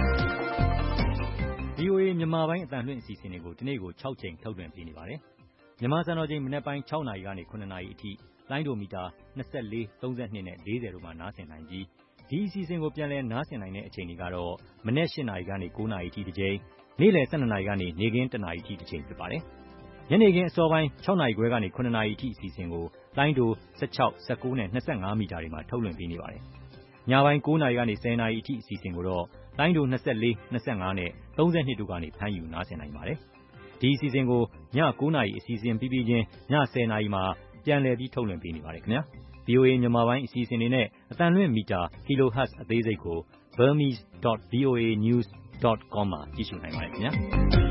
VOA မြန်မာပိုင်းအသံလွှင့်အစီအစဉ်တွေကိုဒီနေ့ကို6ချိန်ထုတ်လွှင့်ပေးနေပါတယ်မြန်မာစံတော်ချိန်မနက်ပိုင်း6 နာရီကနေ9 နာရီအထိလိုင်းဒိုမီတာ24, 32နဲ့40တို့မှာနားဆင်နိုင်ပြီးဒီအစီအစဉ်ကိုပြန်လည်နားဆင်နိုင်တဲ့အချိန်တွေကတော့မနက်8 နာရီကနေ9 နာရီအထိတစ်ချိန်နေ့လယ်12 နာရီကနေနေ့ခင်း1 နာရီအထိတစ်ချိန်ဖြစ်ပါတယ်။ညနေခင်းအစောပိုင်း6 နာရီခွဲကနေ9 နာရီအထိအစီအစဉ်ကိုလိုင်းဒို16, 19နဲ့25မီတာတွေမှာထုတ်လွှင့်ပေးနေပါတယ်။ညပိုင်း9 နာရီကနေ10 နာရီအထိအစီအစဉ်ကိုတော့လိုင်းဒို24, 25နဲ့32တို့ကနေဖမ်းယူနားဆင်နိုင်ပါတယ်။ဒီအစီအစဉ်ကိုည9 နာရီအစီအစဉ်ပြီးပြီးချင်းည10 နာရီမှာပြန်လည်ပြီးထုတ်လွှင့်ပေးနေပါတယ်ခင်ဗျာ။ VOA မြန်မာပိုင်းအစီအစဉ်တွေနဲ့အသံလွှင့်မီတာ kilohertz အသေးစိတ်ကို burmese.voanews.com မှာကြည့်ရှုနိုင်ပါတယ်ခင်ဗျာ။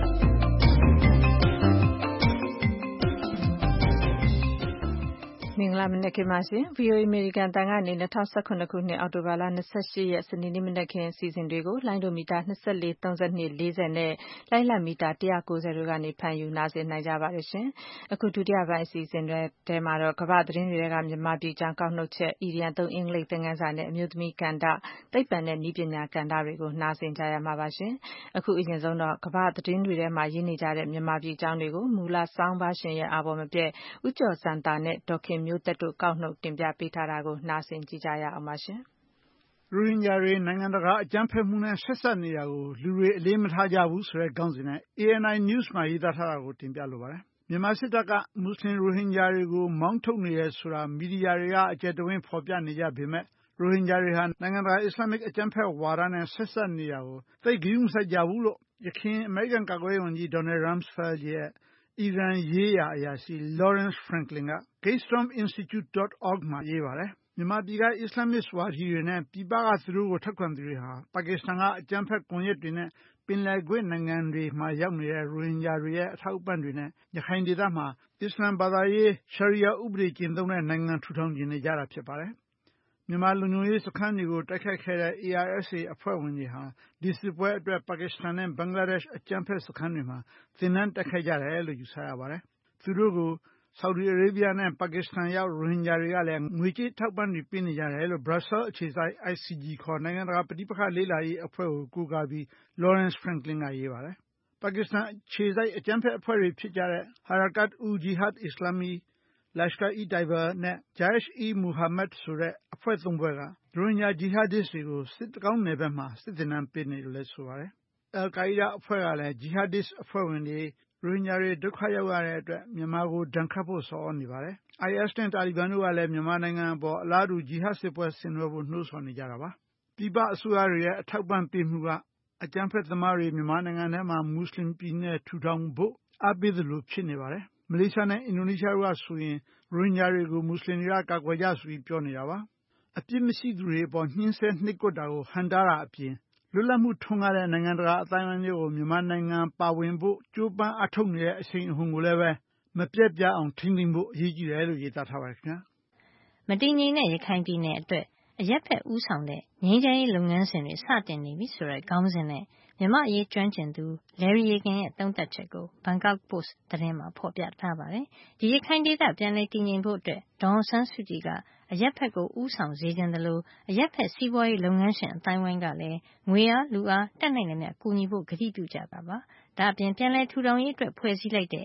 မင်္ဂလာမနက်ခင်းပါရှင် VOA အမေရိကန်တန်ကနေ2018ခုနှစ်အောက်တိုဘာလ28ရက်စနေနေ့မနက်ခင်းအစီအစဉ်တွေကိုလိုင်းဒိုမီတာ24, 32, 40နဲ့လိုင်းလံမီတာ190တို့ကနေဖမ်းယူနားဆင်နိုင်ကြပါတယ်ရှင်။အခုဒုတိယပိုင်းအစီအစဉ်တွေမှာတော့ကမ္ဘာသတင်းတွေကမြန်မာပြည်ကြောင်းကောက်နှုတ်ချက်အီဒီယံသုံးအင်္ဂလိပ်သင်ခန်းစာနဲ့အမျိုးသမီးကဏ္ဍသိပ္ပံနဲ့နည်းပညာကဏ္ဍတွေကိုနားဆင်ကြရမှာပါရှင်။အခုအရင်ဆုံးတော့ကမ္ဘာသတင်းတွေထဲမှာရေးနေကြတဲ့မြန်မာပြည်ကြောင်းတွေကိုမူလစောင်းပါရှင်ရဲ့အာဘော်မပြည့်ဦးကျော်စံတာနဲ့ဒေါခင်မျိုးသက်တို့ကောက်နှုတ်တင်ပြပေးထားတာကိုနားဆင်ကြကြရအောင်ပါရှင်။ရိုဟင်ဂျာတွေနိုင်ငံတကာအကြမ်းဖက်မှုနဲ့ဆက်စပ်နေတာကိုလူတွေအလေးမထားကြဘူးဆိုတဲ့ခေါင်းစဉ်နဲ့ ANI News မှာရေးသားထားတာကိုတင်ပြလိုပါတယ်။မြန်မာစစ်တပ်ကမွတ်စလင်ရိုဟင်ဂျာတွေကိုမောင်းထုတ်နေတယ်ဆိုတာမီဒီယာတွေကအကျယ်တဝင်းဖော်ပြနေကြပေမဲ့ရိုဟင်ဂျာတွေဟာနိုင်ငံတကာအစ္စလာမစ်အကြမ်းဖက်ဝါဒနဲ့ဆက်စပ်နေတာကိုသိဂရုမစိုက်ကြဘူးလို့ယခင်အမေရိကန်ကာကွယ်ရေးဝန်ကြီး Donald Rumsfeld ရဲ့အီရန်ရေးရာအရာရှိ Lawrence Franklin က GateStormInstitute.org မှာရေးပါတယ်။မြန်မာပြည်ကအစ္စလာမစ်ဝါဒီတွေနဲ့ပြည်ပကသူတို့ကိုထောက်ခံသူတွေဟာပါကစ္စတန်ကအကြမ်းဖက်ကွန်ရက်တွေနဲ့ပင်လယ်ကွေ့နိုင်ငံတွေမှာရောက်နေတဲ့ရိုဟင်ဂျာတွေရဲ့အထောက်အပံ့တွေနဲ့ရခိုင်ဒေသမှာအစ္စလမ်ဘာသာရေးရှာရီယာဥပဒေကျင့်သုံးတဲ့နိုင်ငံထူထောင်နေကြတာဖြစ်ပါတယ်။မြန်မာလူမျိုးရေးစခန်းတွေကိုတိုက်ခိုက်ခဲ့တဲ့ ARSA အဖွဲ့ဝင်တွေဟာဒီစစ်ပွဲအတွက်ပါကစ္စတန်နဲ့ဘင်္ဂလားဒေ့ရှ်အကြမ်းဖက်စခန်းတွေမှာသင်တန်းတက်ခဲ့ကြတယ်လို့ယူဆရပါတယ်။သူတို့ကိုဆော်ဒီအာရေဗျနဲ့ပါကစ္စတန်ရောက်ရိုဟင်ဂျာတွေကလည်းငွေကြေးထောက်ပံ့တွေပေးနေကြတယ်လို့ Brussels အခြေစိုက် ICG ခေါ်နိုင်ငံတကာပဋိပက္ခလေ့လာရေးအဖွဲ့ကိုကိုးကားပြီး Lawrence Franklin ကရေးပါတယ်။ပါကစ္စတန်အခြေစိုက်အကြမ်းဖက်အဖွဲ့တွေဖြစ်ကြတဲ့ Harakat-ul-Jihad Islami, Lashkar-e-Taiba နဲ့ Jaish-e-Mohammed ဆိုတဲ့အဖွဲ့ ၃ ဖွဲ့ကရိုဟင်ဂျာဂျီဟာဒစ်တွေကိုစစ်တကောင်းနယ်ဘက်မှာစစ်သင်တန်းပေးနေတယ်လို့ဆိုပါတယ်။ Al-Qaeda အဖွဲ့ကလည်းဂျီဟာဒစ်အဖွဲ့ဝင်တွေရိုဟင်ဂျာတွေဒုက္ခရောက်ရတဲ့အတွက်မြန်မာကိုဒဏ်ခတ်ဖို့ဆော်ဩနေပါတယ်။ IS နဲ့တာလီဘန်တို့ကလည်းမြန်မာနိုင်ငံအပေါ်အလားတူဂျီဟတ်စစ်ပွဲဆင်နွှဲဖို့နှိုးဆော်နေကြတာပါ။ပြည်ပအစိုးရတွေရဲ့အထောက်ပံ့ပေးမှုကအကြမ်းဖက်သမားတွေမြန်မာနိုင်ငံထဲမှာမွတ်စလင်ပြည်နယ်ထူထောင်ဖို့အားပေးသလိုဖြစ်နေပါတယ်။မလေးရှားနဲ့အင်ဒိုနီးရှားတို့ကဆိုရင်ရိုဟင်ဂျာတွေကိုမွတ်စလင်တွေကကာကွယ်ကြဆိုပြီးပြောနေတာပါ။အပြစ်မရှိသူတွေအပေါ်ညှင်းဆဲနှိပ်ကွပ်တာကိုဟန့်တားတာအပြင်လွတ်လပ်မှုထွန်းကားတဲ့နိုင်ငံတကာအတိုင်းအဝိုင်းတွေကိုမြန်မာနိုင်ငံပါဝင်ဖို့ကြိုးပမ်းအားထုတ်နေတဲ့အချိန်အဟုန်ကိုလည်းပဲမပြတ်ပြတ်အောင်ထိန်းသိမ်းဖို့အရေးကြီးတယ်လို့ရေးသားထားပါတယ်ခင်ဗျာ။မတည်ငြိမ်တဲ့ရခိုင်ပြည်နယ်အတွက်အရက်ဖက်ဦးဆောင်တဲ့ငြိမ်းချမ်းရေးလုပ်ငန်းစဉ်တွေစတင်နေပြီဆိုတဲ့ခေါင်းစဉ်နဲ့မြန်မာ့အရေးကျွမ်းကျင်သူ Larry Yakin ရဲ့သုံးသပ်ချက်ကို Bangkok Post သတင်းမှာဖော်ပြထားပါတယ်။ဒီရခိုင်ဒေသပြန်လည်တည်ငြိမ်ဖို့အတွက်ဒေါ်အောင်ဆန်းစုကြည်ကအရက်ဖက်ကိုဦးဆောင်စေချင်သလိုအရက်ဖက်စီးပွားရေးလုပ်ငန်းရှင်အတိုင်းဝိုင်းကလည်းငွေအားလူအားတတ်နိုင်သမျှကူညီဖို့ကတိပြုကြတာပါ။ဒါ့အပြင်ပြန်လည်ထူထောင်ရေးအတွက်ဖွဲ့စည်းလိုက်တဲ့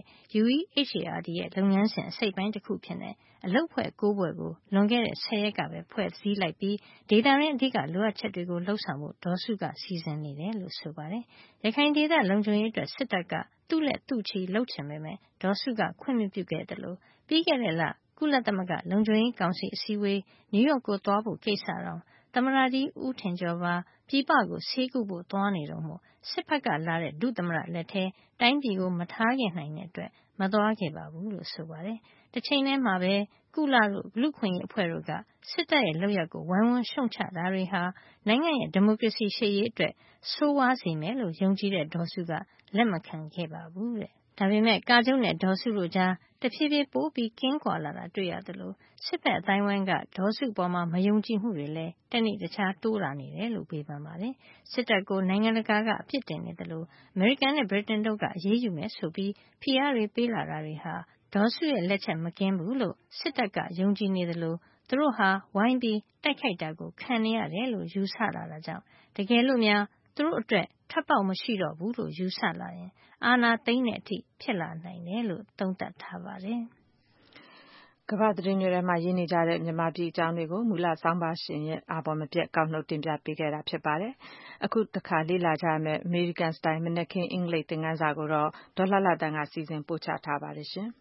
UEHRD ရဲ့လုပ်ငန်းစဉ်အစိတ်ပိုင်းတစ်ခုဖြစ်တဲ့အလုပ်ဖွဲ့9ဖွဲ့ကိုလွန်ခဲ့တဲ့10ရက်ကပဲဖွဲ့စည်းလိုက်ပြီးဒေသရင်းအဓိကလိုအပ်ချက်တွေကိုလှုပ်ဆောင်ဖို့ဒေါ်စုကစီစဉ်နေတယ်လို့ဆိုပါတယ်။ရခိုင်ဒေသလုံခြုံရေးအတွက်စစ်တပ်ကသူ့လက်သူ့ချီလှုပ်ချင်ပေမဲ့ဒေါ်စုကခွင့်မပြုခဲ့တယ်လို့ပြီးခဲ့တဲ့လကုလသမဂ္ဂလုံခြုံရေးကောင်စီအစည်းအဝေးနယူးယောက်ကိုသွားဖို့ကိစ္စတော့သမ္မတကြီးဦးထင်ကျော်ပါပြည်ပကိုဆေးကုဖို့သွားနေတော့မို့စစ်ဖက်ကလာတဲ့ဒုသမ္မတလက်ထဲတိုင်းပြည်ကိုမထားခဲ့နိုင်တဲ့အတွက်မသွားခဲ့ပါဘူးလို့ဆိုပါတယ်။တစ်ချိန်တည်းမှာပဲကုလတို့လူခွင့်ရေးအဖွဲ့တို့ကစစ်တပ်ရဲ့လုပ်ရက်ကိုဝိုင်းဝန်းရှုံချတာတွေဟာနိုင်ငံရဲ့ဒီမိုကရေစီရှေ့ရေးအတွက်ဆိုးဝါးစေမယ်လို့ယုံကြည်တဲ့ဒေါ်စုကလက်မခံခဲ့ပါဘူးတဲ့။ဒါပေမဲ့ကာချုပ်နဲ့ဒေါ်စုတို့ကြားတဖြည်းဖြည်းပိုပြီးကင်းကွာလာတာတွေ့ရသလိုစစ်ဖက်အတိုင်းဝိုင်းကဒေါ်စုပေါ်မှာမယုံကြည်မှုတွေလည်းတနေ့တခြားတိုးလာနေတယ်လို့ပြောပန်ပါတယ်။စစ်တပ်ကိုနိုင်ငံတကာကအပြစ်တင်နေတယ်လို့အမေရိကန်နဲ့ဗြိတိန်တို့ကအရေးယူမယ်ဆိုပြီးဖိအားတွေပေးလာတာတွေဟာဒေါ်စုရဲ့လက်ချက်မကင်းဘူးလို့စစ်တပ်ကယုံကြည်နေတယ်လို့သူတို့ဟာဝိုင်းပြီးတိုက်ခိုက်တာကိုခံနေရတယ်လို့ယူဆလာတာကြောင့်တကယ်လို့များသူသူတို့အတွက်ထွက်ပေါက်မရှိတော့ဘူးလို့ယူဆလာရင်အာဏာသိမ်းတဲ့အထိဖြစ်လာနိုင်တယ်လို့သုံးသပ်ထားပါတယ်။ကမ္ဘာသတင်းတွေထဲမှာရေးနေကြတဲ့မြန်မာပြည်အကြောင်းတွေကိုမူလဆောင်းပါရှင်ရဲ့အာဘော်မပြတ်ကောက်နှုတ်တင်ပြပေးခဲ့တာဖြစ်ပါတယ်။အခုတစ်ခါလေ့လာကြရမယ့် American Style မနက်ခင်းအင်္ဂလိပ်သင်ခန်းစာကိုတော့ဒေါ်လှလှတန်းကစီစဉ်ပို့ချထားပါတယ်ရှင်။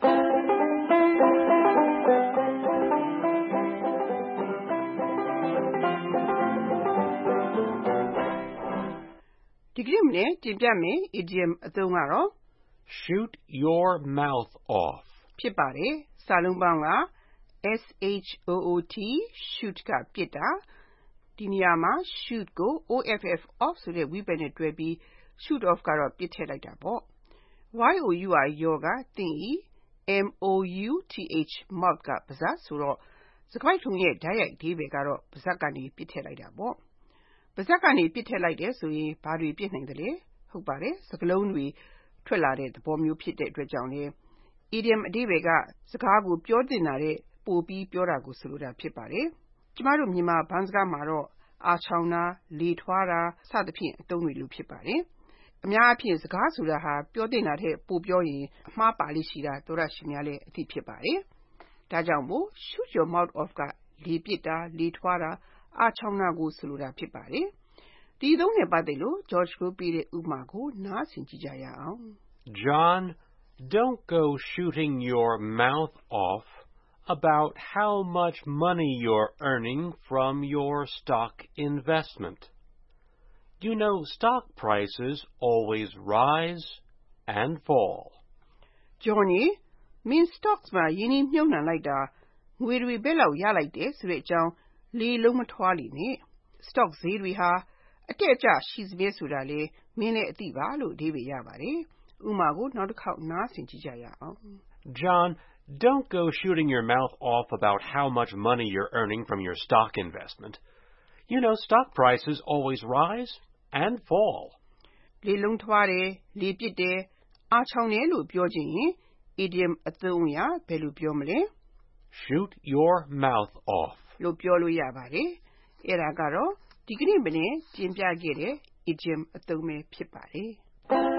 ဒီကနေ့မနေ့တင်ပြမယ် idiom အသုံးကတော့ shoot your mouth off ဖြစ်ပါတယ်။စာလုံးပေါင်းက shoot ကပစ်တာဒီနေရာမှာ shoot ကို off ဆိုတဲ့ဝိဘတ်နဲ့တွဲပြီး shoot off ကတော့ပစ်ထည့်လိုက်တာပေါ့။ your ကသင်၏mouth ကပါးစပ်ဆိုတော့စကားထုံးရဲ့ဓာတ်ရိုက်အဓိပ္ပာယ်ကတော့ပါးစပ်ကနေပစ်ထည့်လိုက်တာပေါ့။ပါးစပ်ကနေပစ်ထည့်လိုက်တယ်ဆိုရင်ဘာတွေပစ်နိုင်သလဲ။ဟုတ်ပါတယ်။စကားလုံးတွေထွက်လာတဲ့သဘောမျိုးဖြစ်တဲ့အတွက်ကြောင့်လေidiom အဓိပ္ပာယ်ကစကားကိုပြောတင်တာတဲ့ပိုပြီးပြောတာကိုဆိုလိုတာဖြစ်ပါတယ်။ကျမတို့မြန်မာဘန်းစကားမှာတော့အားချောင်းတာလေထွားတာစသဖြင့်အသုံးတွေလို့ဖြစ်ပါတယ်။အများအားဖြင့်စကားဆိုတာဟာပြောတင်တာတဲ့ပိုပြောရင်အမှားပါလိမ့်ရှိတာသောရရှိများလည်းအသိဖြစ်ပါတယ်။ဒါကြောင့်မို့ shoot your mouth off ကလေပစ်တာလေထွားတာအားချောင်းတာကိုဆိုလိုတာဖြစ်ပါတယ်။ဒီအသုံးနဲ့ပတ်သက်လို့ George ကိုပေးတဲ့ဥပမာကိုနားဆင်ကြည့်ကြရအောင်။ John, don't go shooting your mouth off about how much money you're earning from your stock investment. You know stock prices always rise and fall. Johnny, မင်း stocks မှာယင်းနှမြုပ်နှံလိုက်တာငွေတွေဘယ်လောက်ရလိုက်တယ်ဆိုတဲ့အကြောင်းလေလုံးမထွားလိနဲ့ stock ဈေးတွေဟာအတက်အကျရှိစမြဲဆိုတာလေမင်းလည်းအသိပါလို့အဓိပ္ပာယ်ရပါတယ်။ဥပမာကိုနောက်တစ်ခေါက်နားဆင်ကြည့်ကြရအောင်။ John, don't go shooting your mouth off about how much money you're earning from your stock investment. You know stock prices always rise and fall. လေလုံးထွားတယ်လေပစ်တယ်အားချောင်းတယ်လို့ပြောခြင်းရင် idiom အသုံးအရဘယ်လိုပြောမလဲ Shoot your mouth off လို့ပြောလို့ရပါတယ်။အဲ့ဒါကတော့ဒီကနေ့မနေ့တင်ပြခဲ့တဲ့ idiom အသုံးပဲဖြစ်ပါတယ်။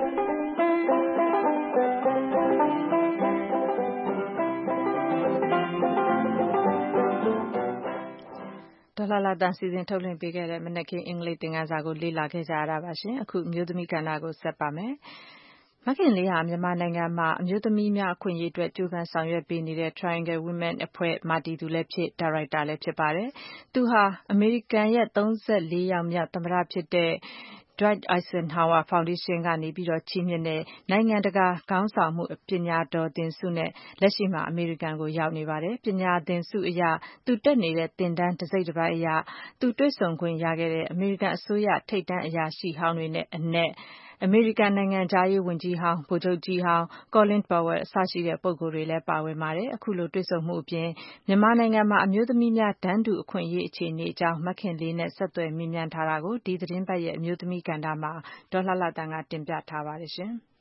ဒေါ်လှလှတန်းစီစဉ်ထုတ်လွှင့်ပေးခဲ့တဲ့မနက်ခင်းအင်္ဂလိပ်သင်ခန်းစာကိုလေ့လာခဲ့ကြရတာပါရှင်။အခုအမျိုးသမီးကဏ္ဍကိုဆက်ပါမယ်။မခင်လေးဟာမြန်မာနိုင်ငံမှာအမျိုးသမီးများအခွင့်အရေးအတွက်ကြိုးပမ်းဆောင်ရွက်ပေးနေတဲ့ Triangle Women အဖွဲ့မတည်သူလည်းဖြစ်ဒါရိုက်တာလည်းဖြစ်ပါတယ်။သူဟာအမေရိကန်ရဲ့34ယောက်မြောက်သမ္မတဖြစ်တဲ့ Dwight Eisenhower Foundation ကနေပြီးတော့ချီးမြှင့်တဲ့နိုင်ငံတကာခေါင်းဆောင်မှုပညာတော်သင်ဆုနဲ့လက်ရှိမှာအမေရိကန်ကိုရောက်နေပါတယ်။ပညာသင်ဆုအရသူတက်နေတဲ့သင်တန်းတစ်စိတ်တစ်ပိုင်းအရသူတွေ့ဆုံခွင့်ရခဲ့တဲ့အမေရိကန်အစိုးရထိပ်တန်းအရာရှိဟောင်းတွေနဲ့အနက်အမေရိကန်နိုင်ငံခြားရေးဝန်ကြီးဟောင်းဗိုလ်ချုပ်ကြီးဟောင်း Colin Powell အစရှိတဲ့ပုဂ္ဂိုလ်တွေလည်းပါဝင်ပါတယ်။အခုလိုတွေ့ဆုံမှုအပြင်မြန်မာနိုင်ငံမှာအမျိုးသမီးများတန်းတူအခွင့်အရေးအခြေအနေအကြောင်းမခင်လေးနဲ့ဆက်သွယ်မေးမြန်းထားတာကိုဒီသတင်းပတ်ရဲ့အမျိုးသမီးကဏ္ဍမှာဒေါ်လှလှတန်းကတင်ပြထားပါတယ်ရှင်။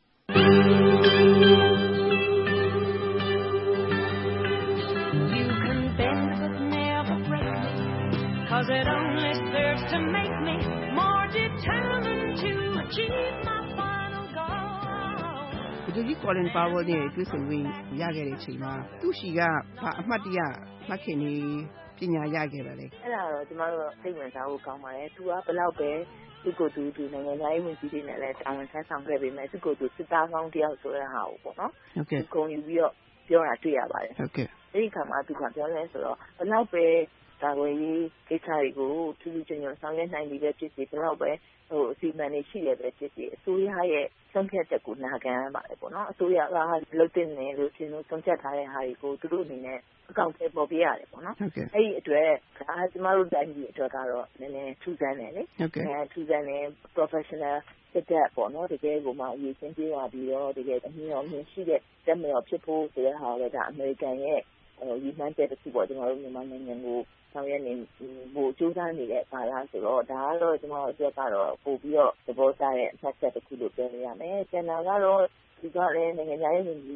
You can bend but never break me, 'cause it only serves to make me more determined to achieve my final goal. ဒီကြီး Colin Powell နဲ့တွေ့ဆုံခွင့်ရခဲ့တဲ့အချိန်မှာသူ့ရှိကဘာအမှတ်တရမခင်နေပညာရခဲ့တာလေ။အဲ့ဒါတော့ကျမတို့စိတ်ဝင်စားဖို့ကောင်းပါတယ်။သူကဘယ်လောက်ပဲသူကိုယ်သူနိုင်ငံသားရေးဝန်ကြီးတွေနဲ့လည်းတာဝန်ထမ်းဆောင်ခဲ့ပေမဲ့သူကိုယ်သူစစ်သားကောင်းတယောက်ဆိုတဲ့ဟာကိုပေါ့နော်။ဟုတ်ကဲ့။ဂုဏ်ယူပြီးတော့ပြောတာတွေ့ရပါတယ်။ဟုတ်ကဲ့။အဲ့ဒီခါမှာသူကပြောလဲဆိုတော့ဘယ်လောက်ပဲကာကွယ်ရေးကိစ္စတွေကိုထူးထူးချွန်ချွန်ဆောင်ရွက်နိုင်ပြီပဲဖြစ်စီဘယ်လောက်ပဲအစီအမံတွေရှိတယ်ပဲဖြစ်စီအစိုးရရဲ့ဆုံးဖြတ်ချက်ကိုနာခံရပါတယ်ပေါ့နော်။အစိုးရကလုပ်တင်တယ်လို့ရှင်းလို့ဆုံးဖြတ်ထားတဲ့ဟာတွေကိုသူတို့အနေနဲ့အကောင့်ထဲပေါ်ပြရတယ်ပေါ့နော်။အဲ့ဒီအတွက်ကျမတို့တိုင်းပြည်အတွက်ကတော့နည်းနည်းထူးဆန်းတယ်လေ။ထူးဆန်းတယ် professional စစ်တပ်ပေါ့နော်တကယ်ကိုမှအရေးချင်းပြေးလာပြီးတော့တကယ်အမြင်တော်မြင်ရှိတဲ့တက်မတော်ဖြစ်ဖို့ဆိုတဲ့ဟာလည်းဒါအမေရိကန်ရဲ့ရည်မှန်းချက်တစ်ခုပေါ့ကျွန်တော်တို့မြန်မာနိုင်ငံကိုဆောင်ရွက်နေဖို့ကြိုးစားနေတဲ့ပါလားဆိုတော့ဒါကတော့ကျွန်တော်အတွက်ကတော့ပို့ပြီးတော့သဘောကျတဲ့အချက်တစ်ခုလို့ပြောလို့ရမယ်။ကျန်တာကတော့ဒီကလည်းနိုင်ငံခြားရေးဝန်ကြီးရ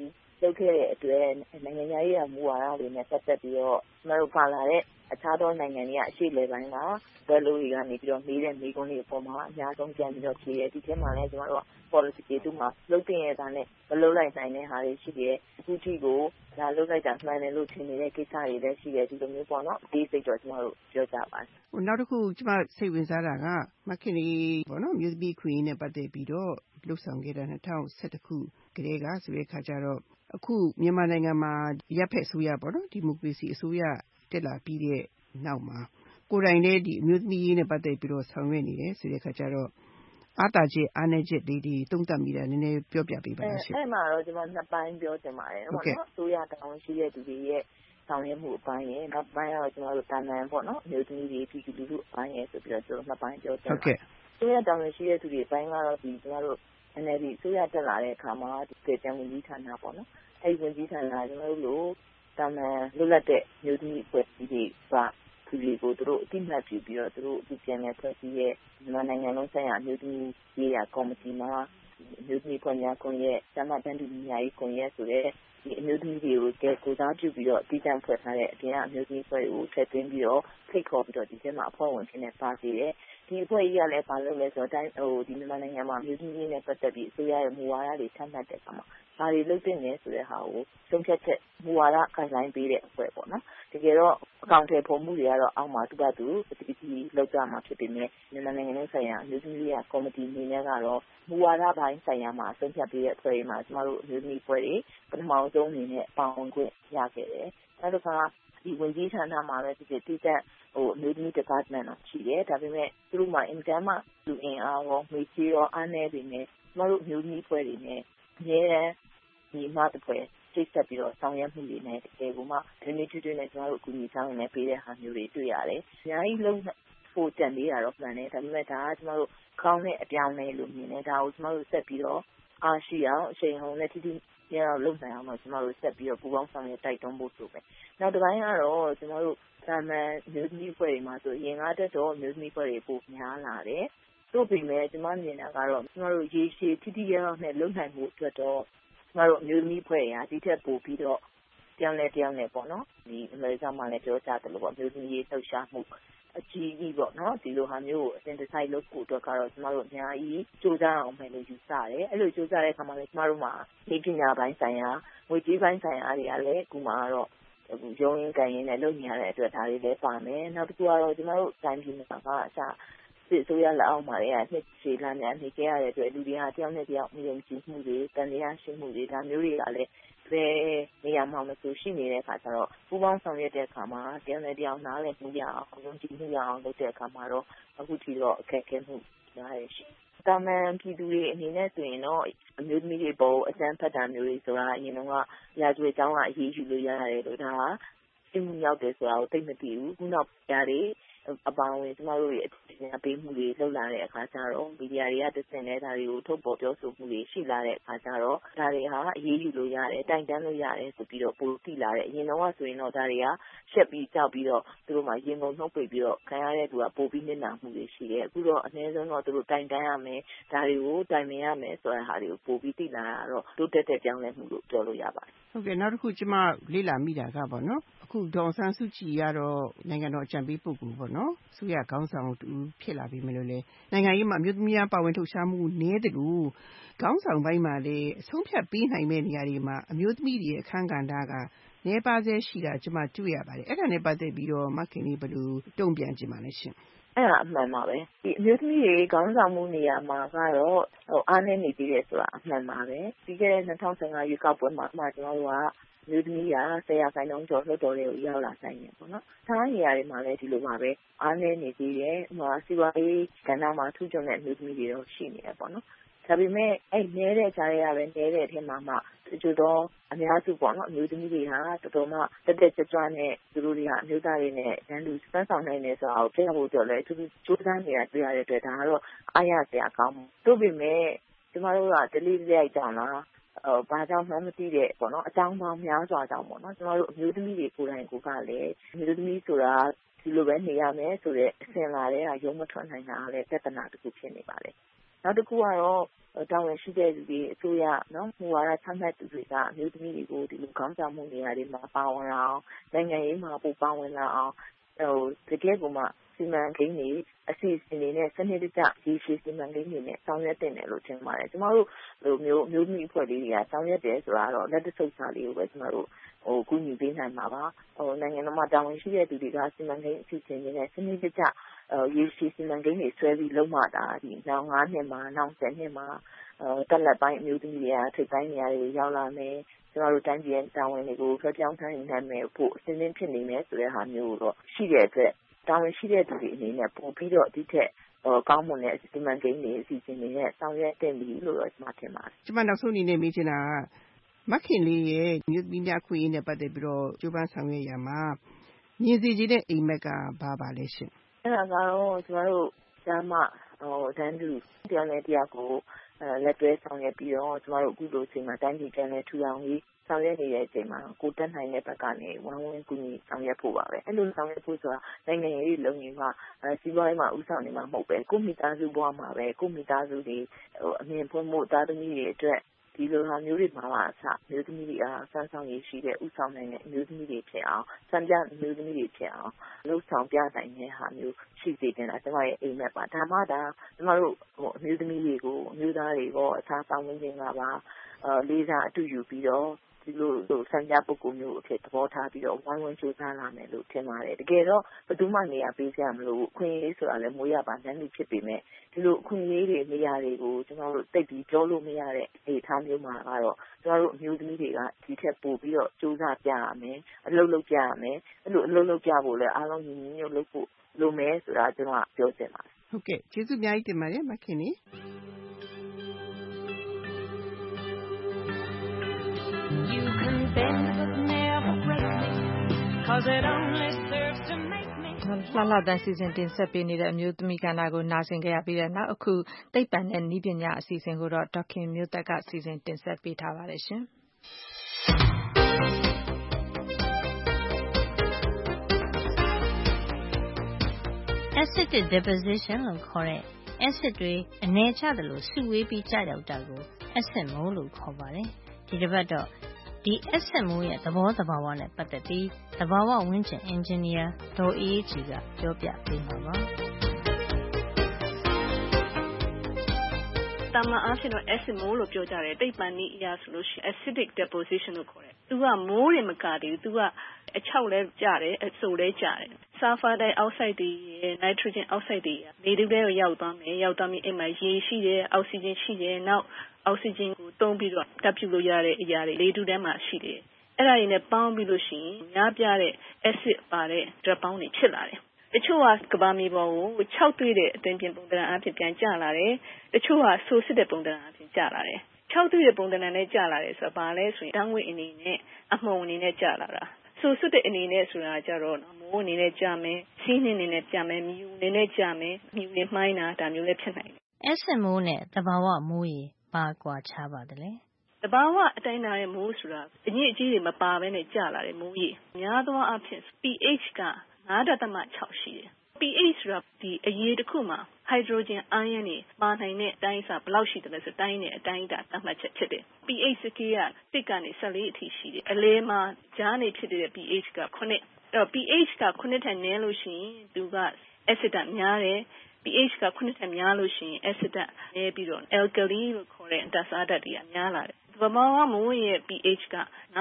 လုပ်ခဲ့တဲ့အတွက်နိုင်ငံခြားရေးမူဝါဒတွေနဲ့ပတ်သက်ပြီးတော့ကျမတို့ပါလာတဲ့အခြားသောနိုင်ငံတွေကအရှေ့လေပိုင်းကဘယ်လိုတွေကနေပြီးတော့မေးတဲ့မေးခွန်းတွေအပေါ်မှာအများဆုံးပြန်ပြီးတော့ဖြေတယ်ဒီထဲမှာလည်းကျမတို့က policy တွေသူ့မှာလုပ်တင်ရတာနဲ့မလုပ်လိုက်နိုင်တဲ့ဟာတွေရှိတယ်အခုထိကိုဒါလုပ်လိုက်တာမှန်တယ်လို့ထင်နေတဲ့ကိစ္စတွေလည်းရှိတယ်ဒီလိုမျိုးပေါ့နော်အသေးစိတ်တော့ကျမတို့ပြောကြပါတယ်နောက်တစ်ခုကျမစိတ်ဝင်စားတာကမခင်လေးပေါ့နော်မျိုးသမီးခွင့်ရေးနဲ့ပတ်သက်ပြီးတော့လှုပ်ဆောင်ခဲ့တာ2011ခုကတည်းကဆိုတဲ့အခါကျတော့အခုမြန်မာနိုင်ငံမှာရပ်ဖက်အစိုးရပေါ့နော်ဒီမိုကရေစီအစိုးရတက်လာပြီးတဲ့နောက်မှာကိုယ်တိုင်လည်းဒီအမျိုးသမီးရေးနဲ့ပတ်သက်ပြီးတော့ဆောင်ရွက်နေတယ်ဆိုတဲ့အခါကျတော့အားတာချက်အားနည်းချက်တွေသုံးသပ်မိတာနည်းနည်းပြောပြပေးပါလားရှင်အဲ့မှာတော့ကျွန်မနှစ်ပိုင်းပြောချင်ပါတယ်ဟုတ်နော်အစိုးရတာဝန်ရှိတဲ့သူတွေရဲ့ဆောင်ရွက်မှုအပိုင်းရဲ့နောက်ပိုင်းကတော့ကျွန်တော်တို့တာမန်ပေါ့နော်အမျိုးသမီးတွေပြည်သူလူထုအပိုင်းရဲ့ဆိုပြီးတော့ကျွန်တော်နှစ်ပိုင်းပြောချင်ပါတယ်အစိုးရတာဝန်ရှိတဲ့သူတွေအပိုင်းကတော့ဒီကျွန်တော်တို့ NLD အစိုးရတက်လာတဲ့အခါမှာဒီပြည်ထောင်ဝန်ကြီးဌာနပေါ့နော်အဲ့ဝန်ကြီးဌာနကျွန်တော်တို့လိုတာမန်လွတ်လပ်တဲ့မျိုးသမီးအဖွဲ့အစည်းတွေကသူတွေကိုသူတို့အတိအမှတ်ပြုပြီးတော့သူတို့အခုပြန်လည်ဖွဲ့စည်းရဲ့မြန်မာနိုင်ငံလုံးဆိုင်ရာမျိုးသမီးရေးရာကော်မတီမှာမျိုးသမီးဖွဲ့များကွန်ရက်ကျမတန်းတူညီမျှရေးကွန်ရက်ဆိုတဲ့ဒီအမျိုးသမီးတွေကိုကိုယ်စားပြုပြီးတော့အတိအကျဖွဲ့ထားတဲ့အပြင်အမျိုးသမီးဖွဲ့ကိုထည့်သွင်းပြီးတော့ဖိတ်ခေါ်ပြီးတော့ဒီထဲမှာအဖွဲ့ဝင်ဖြစ်နေပါစေတယ်ဒီအဖွဲ့ကြီးကလည်းဘာလုပ်လဲဆိုတော့ဒီမြန်မာနိုင်ငံမှာမျိုးသမီးရေးနဲ့ပတ်သက်ပြီးအစိုးရရဲ့မူဝါဒတွေချမှတ်တဲ့အခါမှာဘာတွေလုပ်တင်နေဆိုတဲ့ဟာကိုဆုံးဖြတ်ချက်မူဝါဒ guideline ပေးတဲ့အဖွဲ့ပေါ့နော်တကယ်တော့အကောင့်ထဲပုံမှုတွေကတော့အောက်မှာသူကသူပฏิတိလောက်ကြမှာဖြစ်ပေမဲ့မြန်မာနိုင်ငံလုံးဆိုင်ရာအမျိုးသမီးရေးကော်မတီအနေနဲ့ကတော့မူဝါဒပိုင်းဆိုင်ရာမှာဆုံးဖြတ်ပေးတဲ့အဖွဲ့တွေမှာကျမတို့အမျိုးသမီးအဖွဲ့တွေပထမဆုံးအနေနဲ့ပါဝင်ခွင့်ရခဲ့တယ်နောက်တစ်ခါဒီဝန်ကြီးဌာနမှာပဲဒီတိကျအမျိုးသမီး department တော့ရှိတယ်ဒါပေမဲ့သူတို့မှာအင်တာမှာလူအင်အားရောငွေကြေးရောအားနည်းပေမဲ့ကျမတို့အမျိုးသမီးအဖွဲ့တွေနဲ့အများအားဒီမှာတစ်ဖွဲ့ချိတ်ဆက်ပြီးတော့ဆောင်ရွက်မှုတွေနဲ့တကယ်ကိုမှဒီနေ့တွေ့တွေ့နဲ့ကျမတို့အကူအညီဆောင်နေပေးတဲ့ဟာမျိုးတွေတွေ့ရတယ်အများကြီးလုံးဖို့တန်လေးတာတော့မှန်တယ်ဒါပေမဲ့ဒါကကျမတို့ကောင်းတဲ့အပြောင်းလဲလို့မြင်တယ်ဒါကိုကျမတို့ဆက်ပြီးတော့အားရှိအောင်အချိန်ဟုန်နဲ့တိတိကျကျလုပ်နိုင်အောင်တော့ကျမတို့ဆက်ပြီးတော့ပူးပေါင်းဆောင်ရွက်တိုက်တွန်းဖို့ဆိုပဲနောက်တစ်ပိုင်းကတော့ကျမတို့သာမန်မျိုးသမီးအဖွဲ့တွေမှာဆိုရင်ကားတက်တော့မျိုးသမီးအဖွဲ့တွေပိုများလာတယ်တို့ပြင်မဲ့ကျမမြင်တာကတော့ကျမတို့ရေရှည်တိတိကျကျနဲ့လုပ်နိုင်မှုအတွက်တော့ကျမတို့အမျိုးသမီးအဖွဲ့ရာဒီထက်ပိုပြီးတော့ပြောင်းလဲပေါ့နော်ဒီအမေရိကန်မှာလည်းပြောကြတယ်လို့ပေါ့အမျိုးသမီးရေးလှုပ်ရှားမှုအကြီးကြီးပေါ့နော်ဒီလိုဟာမျိုးကိုအစဉ်တစိုက်လုပ်ဖို့အတွက်ကတော့ကျမတို့အများကြီးစူးစမ်းအောင်မယ်လို့ယူဆတယ်အဲ့လိုစူးစမ်းတဲ့အခါမှာလည်းကျမတို့မှာဒီပညာပိုင်းဆိုင်ရာငွေကြေးပိုင်းဆိုင်ရာတွေကလည်းအခုမှတော့ရုံးရင်းကန်ရင်းနဲ့လုပ်နေရတဲ့အတွက်ဒါတွေလည်းပါမယ်နောက်တစ်ခုကတော့ကျမတို့တိုင်းပြည်မှာကအစစစ်ဆိုရလက်အောက်မှာလည်းနှစ်ရှည်လများနေကြရတဲ့အတွက်လူတွေကတယောက်နဲ့တယောက်မြင်ကြည့်မှုတွေတန်တရားရှိမှုတွေဒါမျိုးတွေကလည်းဘယ်နေရာမှာမဆိုရှိနေတဲ့အခါကျတော့ပူပေါင်းဆောင်ရွက်တဲ့အခါမှာတယောက်နဲ့တယောက်နားလည်မှုရအောင်ယုံကြည်မှုရအောင်လုပ်တဲ့အခါမှာတော့အခုထိတော့အခက်အခဲမှုများရရှိတာမန်ပြည်သူတွေအနေနဲ့ဆိုရင်တော့အမျိုးသမီးတွေပေါ်အစမ်းဖတ်တာမျိုးတွေဆိုတာအရင်တော့ရာဇဝတ်ကြောင်းကအရေးယူလို့ရတယ်လို့ဒါကသိမှုရောက်တယ်ဆိုတာကိုသိမသိဘူးခုနောက်ပြားတွေအပါဝင်ကျမတို့ရဲ့အထင်ပေးမှုတွေလှုပ်လာတဲ့အခါကျတော့မီဒီယာတွေကတစင်တဲ့ဒါတွေကိုထုတ်ပေါ်ပြောဆိုမှုတွေရှိလာတဲ့အခါကျတော့ဒါတွေဟာအရေးယူလို့ရတယ်တိုင်တန်းလို့ရတယ်ဆိုပြီးတော့ပိုသိလာတယ်အရင်တော့ဆိုရင်တော့ဒါတွေကရှက်ပြီးကြောက်ပြီးတော့သူတို့မှရင်ကုန်နှုတ်ပိတ်ပြီးတော့ခံရတဲ့သူကပိုပြီးနစ်နာမှုတွေရှိတယ်အခုတော့အနည်းဆုံးတော့သူတို့တိုင်တန်းရမယ်ဒါတွေကိုတိုင်ပင်ရမယ်ဆိုတဲ့ဟာတွေကိုပိုပြီးသိလာတာတော့တိုးတက်တဲ့ပြောင်းလဲမှုလို့ပြောလို့ရပါတယ်ဟုတ်ကဲ့နောက်တစ်ခုကျမလေ့လာမိတာကပေါ့နော်အခုဒေါ်ဆန်းစုကြည်ကတော့နိုင်ငံတော်အကြံပေးပုဂ္ဂိုလ်ပေါ့နော်ဆုရခေါင်းဆောင်တူဖြစ်လာပြီမလို့လေနိုင်ငံရေးမှာအမျိုးသမီးပါဝင်လှုပ်ရှားမှုနည်းတယ်လို့ခေါင်းဆောင်ပိုင်းမှာလည်းအဆုံးဖြတ်ပေးနိုင်မဲ့နေရာတွေမှာအမျိုးသမီးတွေရဲ့အခန်းကဏ္ဍကနည်းပါးစေရှိတာကျမတွေ့ရပါတယ်အဲ့ဒါနဲ့ပတ်သက်ပြီးတော့မခင်လေးဘယ်လိုတုံ့ပြန်ကြည့်ပါလဲရှင်အဲ့ဒါအမှန်ပါပဲဒီအမျိုးသမီးတွေခေါင်းဆောင်မှုနေရာမှာကတော့အားနည်းနေသေးတယ်ဆိုတာအမှန်ပါပဲပြီးခဲ့တဲ့2015ရွေးကောက်ပွဲမှာကျွန်တော်တို့ကမျိုးသမီးက10%ကျော်လွှတ်တော်တွေကိုရောက်လာနိုင်တယ်ပေါ့နော်။ထားနေရာတွေမှာလည်းဒီလိုပါပဲအားနည်းနေသေးတယ်။စီးပွားရေးကဏ္ဍမှာထူးချွန်တဲ့မျိုးသမီးတွေတော့ရှိနေတယ်ပေါ့နော်။ဒါပေမဲ့အဲ့နည်းတဲ့ကြားရပဲနည်းတဲ့အထက်မှာမှကျတော့အများစုပေါ့နော်အမျိုးသမီးတွေဟာတော်တော်မှတက်ကြွနဲ့သူတို့တွေကအမျိုးသားတွေနဲ့တန်းတူစမ်းဆောင်နိုင်တယ်ဆိုတာကိုပြဖို့တော့လည်းသူတို့စူးစမ်းနေတာတွေ့ရတဲ့အတွက်ဒါကတော့အားရစရာကောင်း။တို့ပေမဲ့ကျမတို့ကတလေးလိုက်ကြောင်လားဘာကြောင့်မှမသိတဲ့ပေါ့နော်အကြောင်းပေါင်းများစွာကြောင့်ပေါ့နော်ကျမတို့အမျိုးသမီးတွေကိုယ်တိုင်ကိုကလည်းအမျိုးသမီးဆိုတာဒီလိုပဲနေရမယ်ဆိုတဲ့အစဉ်လာတဲ့ရုံးမထွက်နိုင်တာလည်းပြဿနာတစ်ခုဖြစ်နေပါလေနောက်တစ်ခုကတော့တာဝန်ရှိတဲ့လူတွေအစိုးရနော်မူဝါဒချမှတ်သူတွေကအမျိုးသမီးတွေကိုဒီလိုခေါင်းဆောင်မှုနေရာတွေမှာပါဝင်လာအောင်နိုင်ငံရေးမှာပိုပါဝင်လာအောင်တကယ်ကိုမှစီမံကိန်းတွေအစီအစဉ်တွေနဲ့စနစ်တကျရည်ရှိစီမံကိန်းတွေနဲ့ဆောင်ရွက်တင်တယ်လို့ထင်ပါတယ်ကျမတို့လိုမျိုးသမီးအဖွဲ့လေးတွေကဆောင်ရွက်တယ်ဆိုတာတော့လက်တဆုပ်စာလေးကိုပဲကျမတို့ကူညီပေးနိုင်မှာပါနိုင်ငံတော်မှာတာဝန်ရှိတဲ့သူတွေကစီမံကိန်းအစီအစဉ်တွေနဲ့စနစ်တကျရည်ရှိစီမံကိန်းတွေဆွဲပြီးလုပ်မှဒါဒီနောက်9နှစ်မှာနောက်10နှစ်မှာတက်လက်ပိုင်းအမျိုးသမီးတွေကထိပ်ပိုင်းနေရာတွေရောက်လာမယ်ကျမတို့တိုင်းပြည်ရဲ့တာဝန်တွေကိုဖျက်ပြောင်းထိုင်နိုင်မယ်ဖို့အစဉ်သင့်ဖြစ်နေမယ်ဆိုတဲ့ဟာမျိုးတော့ရှိတဲ့အတွက်တာဝန်ရှိတဲ့သူတွေအနေနဲ့ပို့ပြီးတော့ဒီထက်ကောင်းမွန်တဲ့စီမံကိန်းတွေအစီအစဉ်တွေနဲ့ဆောင်ရွက်တင်ပြီလို့တော့ကျွန်မထင်ပါတယ်။ကျွန်မနောက်ဆုံးအနေနဲ့မေးချင်တာကမခင်လေးရဲ့မြို့သမီးများခွင့်ရင်းနဲ့ပတ်သက်ပြီးတော့ကြိုးပမ်းဆောင်ရွက်ရမှာမြင်စီခြင်းတဲ့အိမ်မက်ကဘာပါလဲရှင်။အဲ့ဒါကတော့ကျွန်တော်တို့ကျမတန်းတူတရားနဲ့တရားကိုလက်တွဲဆောင်ရွက်ပြီးတော့ကျွန်တော်တို့အခုလိုအချိန်မှာတိုင်းပြည်ပြန်လည်ထူထောင်ရေးဆောင်ရွက်နေတဲ့အချိန်မှာကိုတက်နိုင်တဲ့ဘက်ကနေဝမ်းဝန်းကူညီဆောင်ရွက်ဖို့ပါပဲအဲ့လိုဆောင်ရွက်ဖို့ဆိုတာနိုင်ငံရေးလုံခြုံမှာစီးပွားရေးမှာဥဆောင်နေမှာမဟုတ်ပဲကိုမိသားစုဘဝမှာပဲကိုမိသားစုတွေအမြင်ဖွင့်မှုသားသမီးတွေအတွက်ဒီလိုဟာမျိုးတွေမှာပါအစမျိုးသမီးတွေအားစမ်းဆောင်ရည်ရှိတဲ့ဥဆောင်နိုင်တဲ့မျိုးသမီးတွေဖြစ်အောင်စံပြမျိုးသမီးတွေဖြစ်အောင်လှုပ်ဆောင်ပြနိုင်တဲ့ဟာမျိုးရှိစေတင်တာကျွန်မရဲ့အိမ်မက်ပါဒါမှဒါကျွန်တော်တို့အမျိုးသမီးတွေကိုအမျိုးသားတွေကိုအစားဆောင်ဝင်ခြင်းကပါလေးစားအတူယူပြီးတော့ဒီလိုစံပြပုဂ္ဂိုလ်မျိုးအဖြစ်သဘောထားပြီးတော့ဝိုင်းဝန်းကြိုးစားလာမယ်လို့ထင်ပါတယ်တကယ်တော့ဘယ်သူမှနေရာပေးကြမလို့အခွင့်အရေးဆိုတာလည်းမွေးရပါနိုင်လို့ဖြစ်ပေမဲ့ဒီလိုအခွင့်အရေးတွေနေရာတွေကိုကျွန်တော်တို့တိတ်ပြီးပြောလို့မရတဲ့အနေအထားမျိုးမှာကတော့ကျွန်တော်တို့အမျိုးသမီးတွေကဒီထက်ပိုပြီးတော့ကြိုးစားပြရမယ်အလုပ်လုပ်ပြရမယ်အဲ့လိုအလုပ်လုပ်ပြဖို့လည်းအားလုံးညီညီညွတ်လုပ်ဖို့လိုမယ်ဆိုတာကျွန်တော်ပြောချင်ပါတယ်ဟုတ်ကဲ့ကျေးဇူးအများကြီးတင်ပါတယ်မခင်နီ You can bend but never break me cause it only serves to make me လှလှတန်းစီစဉ်တင်ဆက်ပေးနေတဲ့အမျိုးသမီးကဏ္ဍကိုနားဆင်ကြရပြီးတဲ့နောက်အခုသိပ္ပံနဲ့နည်းပညာအစီအစဉ်ကိုတော့ဒေါက်ခင်မျိုးသက်ကစီစဉ်တင်ဆက်ပေးထားပါတယ်ရှင် Acidic deposition လို့ခေါ်တဲ့ acid တွေအနေချတယ်လို့စုဝေးပြီးကျရောက်တာကို acid မိုးလို့ခေါ်ပါတယ်။ဒီတစ်ပတ်တော့ဒီ acid မိုးရဲ့သဘောတဘာဝနဲ့ပတ်သက်ပြီးသဘာဝဝန်းကျင်အင်ဂျင်နီယာဒေါ်အေးကြီးကပြောပြပေးမှာပါ။တာမန်အားဖြင့်တော့ acid မိုးလို့ပြောကြတယ်တိတ်ပန်နည်းအရာဆိုလို့ရှိရင် acidic deposition လို့ခေါ်တယ်သူကမိုးတွေမကတည်းသူကအချောက်လဲကျတယ်အစိုလဲကျတယ်ဆာလ်ဖာဒိုင်အောက်ဆိုက်တွေနိုက်ထရိုဂျင်အောက်ဆိုက်တွေလေထုထဲကိုရောက်သွားမယ်ရောက်သွားပြီးအိမ်မှာရေရှိတယ်အောက်ဆီဂျင်ရှိတယ်နောက်အောက်ဆီဂျင်ကိုသုံးပြီးတော့တပ်ပြုလို့ရတဲ့အရာတွေလေထုထဲမှာရှိတယ်အဲ့ဒါတွေနဲ့ပေါင်းပြီးလို့ရှိရင်များပြတဲ့ acid ပါတဲ့ drop ပေါင်းတွေဖြစ်လာတယ်တချို့ကကဘာမီပေါ်ကို6တွေ့တဲ့အသွင်ပြင်ပုံသဏ္ဍာန်အဖြစ်ပြန်ကျလာတယ်တချို့ကဆိုးစစ်တဲ့ပုံသဏ္ဍာန်အဖြစ်ကျလာတယ်6တွေ့တဲ့ပုံသဏ္ဍာန်နဲ့ကျလာတယ်ဆိုတော့ဘာလဲဆိုရင်ဓာတ်ငွေအနေနဲ့အမှုန်အနေနဲ့ကျလာတာဆိုးစစ်တဲ့အနေနဲ့ဆိုတာကြတော့မိုးအနေနဲ့ကျမယ်စီးနှင်းအနေနဲ့ကျမယ်မြူအနေနဲ့ကျမယ်မြူနေမှိုင်းတာဒါမျိုးလည်းဖြစ်နိုင်တယ် acid မိုးနဲ့သဘာဝမိုးရေဘာကွာခြားပါသလဲတဘာဝအတိုင်းသားရဲ့မိုးဆိုတာအညစ်အကြေးတွေမပါဘဲနဲ့ကျလာတဲ့မိုးရေများသောအားဖြင့် pH က 9.6 ရှိတယ် pH ဆိုတာဒီအရည်တစ်ခုမှာ hydrogen ion တွေပါနိုင်တဲ့အတိုင်းအစာဘယ်လောက်ရှိတယ်လဲဆိုတိုင်းတဲ့အတိုင်းတာသတ်မှတ်ချက်ဖြစ်တယ် pH စကေးက1ကနေ14အထိရှိတယ်အလဲမှာကြားနေဖြစ်တဲ့ pH က9အဲ့တော့ pH က9ထက်နည်းလို့ရှိရင်သူက acid ဓာတ်များတယ်pH က9ထက်များလို့ရှိရင် acid ဓာတ်နည်းပြီးတော့ alkali လို့ခေါ်တဲ့ဓာတ်စားဓာတ်တွေကများလာတယ်ဗမာကမိုးရဲ့ pH က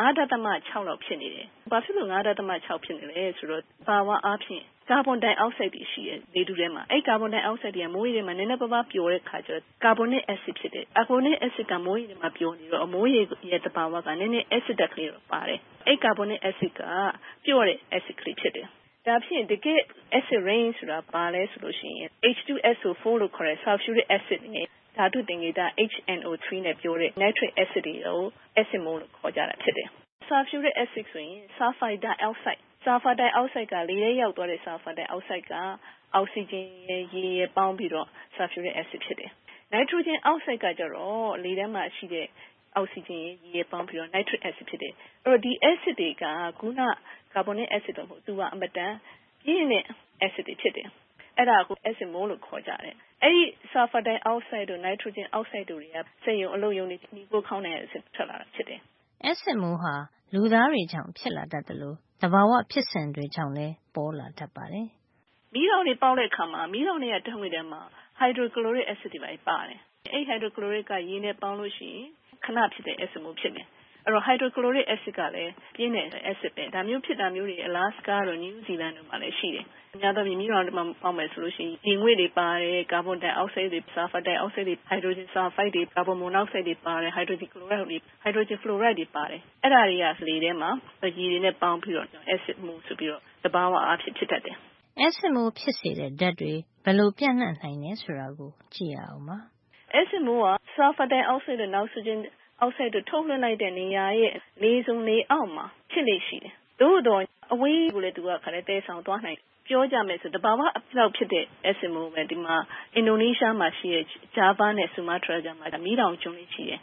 9.6 လောက်ဖြစ်နေတယ်။ဘာဖြစ်လို့ 9.6 ဖြစ်နေလဲဆိုတော့ဘာဝအားဖြင့်ကာဗွန်ဒိုင်အောက်ဆိုက်တွေရှိတယ်လေထုထဲမှာ။အဲ့ကာဗွန်ဒိုင်အောက်ဆိုက်တွေကမိုးရေထဲမှာနည်းနည်းပါးပါးပျော်တဲ့ခါကျတော့ကာဗွန်နစ်အက်ဆစ်ဖြစ်တယ်။ကာဗွန်နစ်အက်ဆစ်ကမိုးရေထဲမှာပျော်နေတော့မိုးရေရဲ့သဘာဝကနည်းနည်းအက်ဆစ်ဓာတ်ကလေးတော့ပါတယ်။အဲ့ကာဗွန်နစ်အက်ဆစ်ကပျော့တဲ့အက်ဆစ်ကလေးဖြစ်တယ်။ဒါဖြင့်တကယ် acid rain ဆိုတာဘာလဲဆိုလို့ရှိရင် H2SO4 လို့ခေါ်တဲ့ sulfuric acid နဲ့ဓာတုသင်္ကေတ HNO3 နဲ့ပြောတဲ့ nitric acid တွေကို acid မိုးလို့ခေါ်ကြတာဖြစ်တယ်။ sulfuric acid ဆိုရင် sulfur dioxide ကလေထဲရောက်သွားတဲ့ sulfur dioxide ကအောက်ဆီဂျင်ရဲ့ရေရဲ့ပေါင်းပြီးတော့ sulfuric acid ဖြစ်တယ်။ nitrogen oxide ကကြတော့လေထဲမှာရှိတဲ့အောက်ဆီဂျင်ရဲ့ရေရဲ့ပေါင်းပြီးတော့ nitric acid ဖြစ်တယ်။အဲ့တော့ဒီ acid တွေကခုနကာဗွန်နစ် acid တော့မဟုတ်သူကအမတန်ပြင်းတဲ့ acid တွေဖြစ်တယ်။အဲ့ဒါကို SMO လို့ခေါ်ကြတယ်အဲ့ဒီ sulfur dioxide တို့ nitrogen oxide တို့တွေကစက်ရုံအလုပ်ရုံတွေဒီကိုခေါင်းနဲ့ထွက်လာတာဖြစ်တယ် SMO ဟာလူသားတွေကြောင့်ဖြစ်လာတတ်တယ်လို့သဘာဝဖြစ်စဉ်တွေကြောင့်လည်းပေါ်လာတတ်ပါတယ်မီးလောင်တွေပေါက်တဲ့အခါမှာမီးလောင်တွေကတံငွေထဲမှာ hydrochloric acid တွေပါတယ်အဲ့ hydrochloric ကရေနဲ့ပေါင်းလို့ရှိရင်ခဏဖြစ်တဲ့ SMO ဖြစ်တယ်အဲ့တော့ hydrochloric acid ကလည်းပြင်းတဲ့ acid ပဲဒါမျိုးဖြစ်တာမျိုးတွေ Alaska တို့ New Zealand တို့မှာလည်းရှိတယ်အများသောမီးလောင်တွေမှာပေါက်မယ်ဆိုလို့ရှိရင်ရေငွေ့တွေပါတယ်ကာဗွန်ဒိုင်အောက်ဆိုဒ်တွေ sulfur dioxide တွေ hydrogen sulfide တွေ carbon monoxide တွေပါတယ် hydrogen chloride တွေ hydrogen fluoride တွေပါတယ်အဲ့ဒါတွေကလေထဲမှာရေတွေနဲ့ပေါင်းပြီးတော့ acid မှုဆိုပြီးတော့သဘာဝအဖြစ်ဖြစ်တတ်တယ် SMO ဖြစ်စေတဲ့ဓာတ်တွေဘယ်လိုပြန့်နှံ့နိုင်လဲဆိုတာကိုကြည့်ရအောင်ပါ SMO က sulfur dioxide နဲ့ nitrogen oxide တို့ထုတ်လွှင့်လိုက်တဲ့နေရာရဲ့လေစုံလေအောက်မှာဖြစ်လေရှိတယ်သို့တော့အဝေးကိုလည်းသူကခါနဲ့တဲဆောင်သွားနိုင်ပြောကြမယ်ဆိုတဘာဝအပြောက်ဖြစ်တဲ့ SMO ပဲဒီမှာအင်ဒိုနီးရှားမှာရှိတဲ့ Java နဲ့ Sumatra ကြားမှာမီးတောင်ကျွန်းလေးရှိတယ်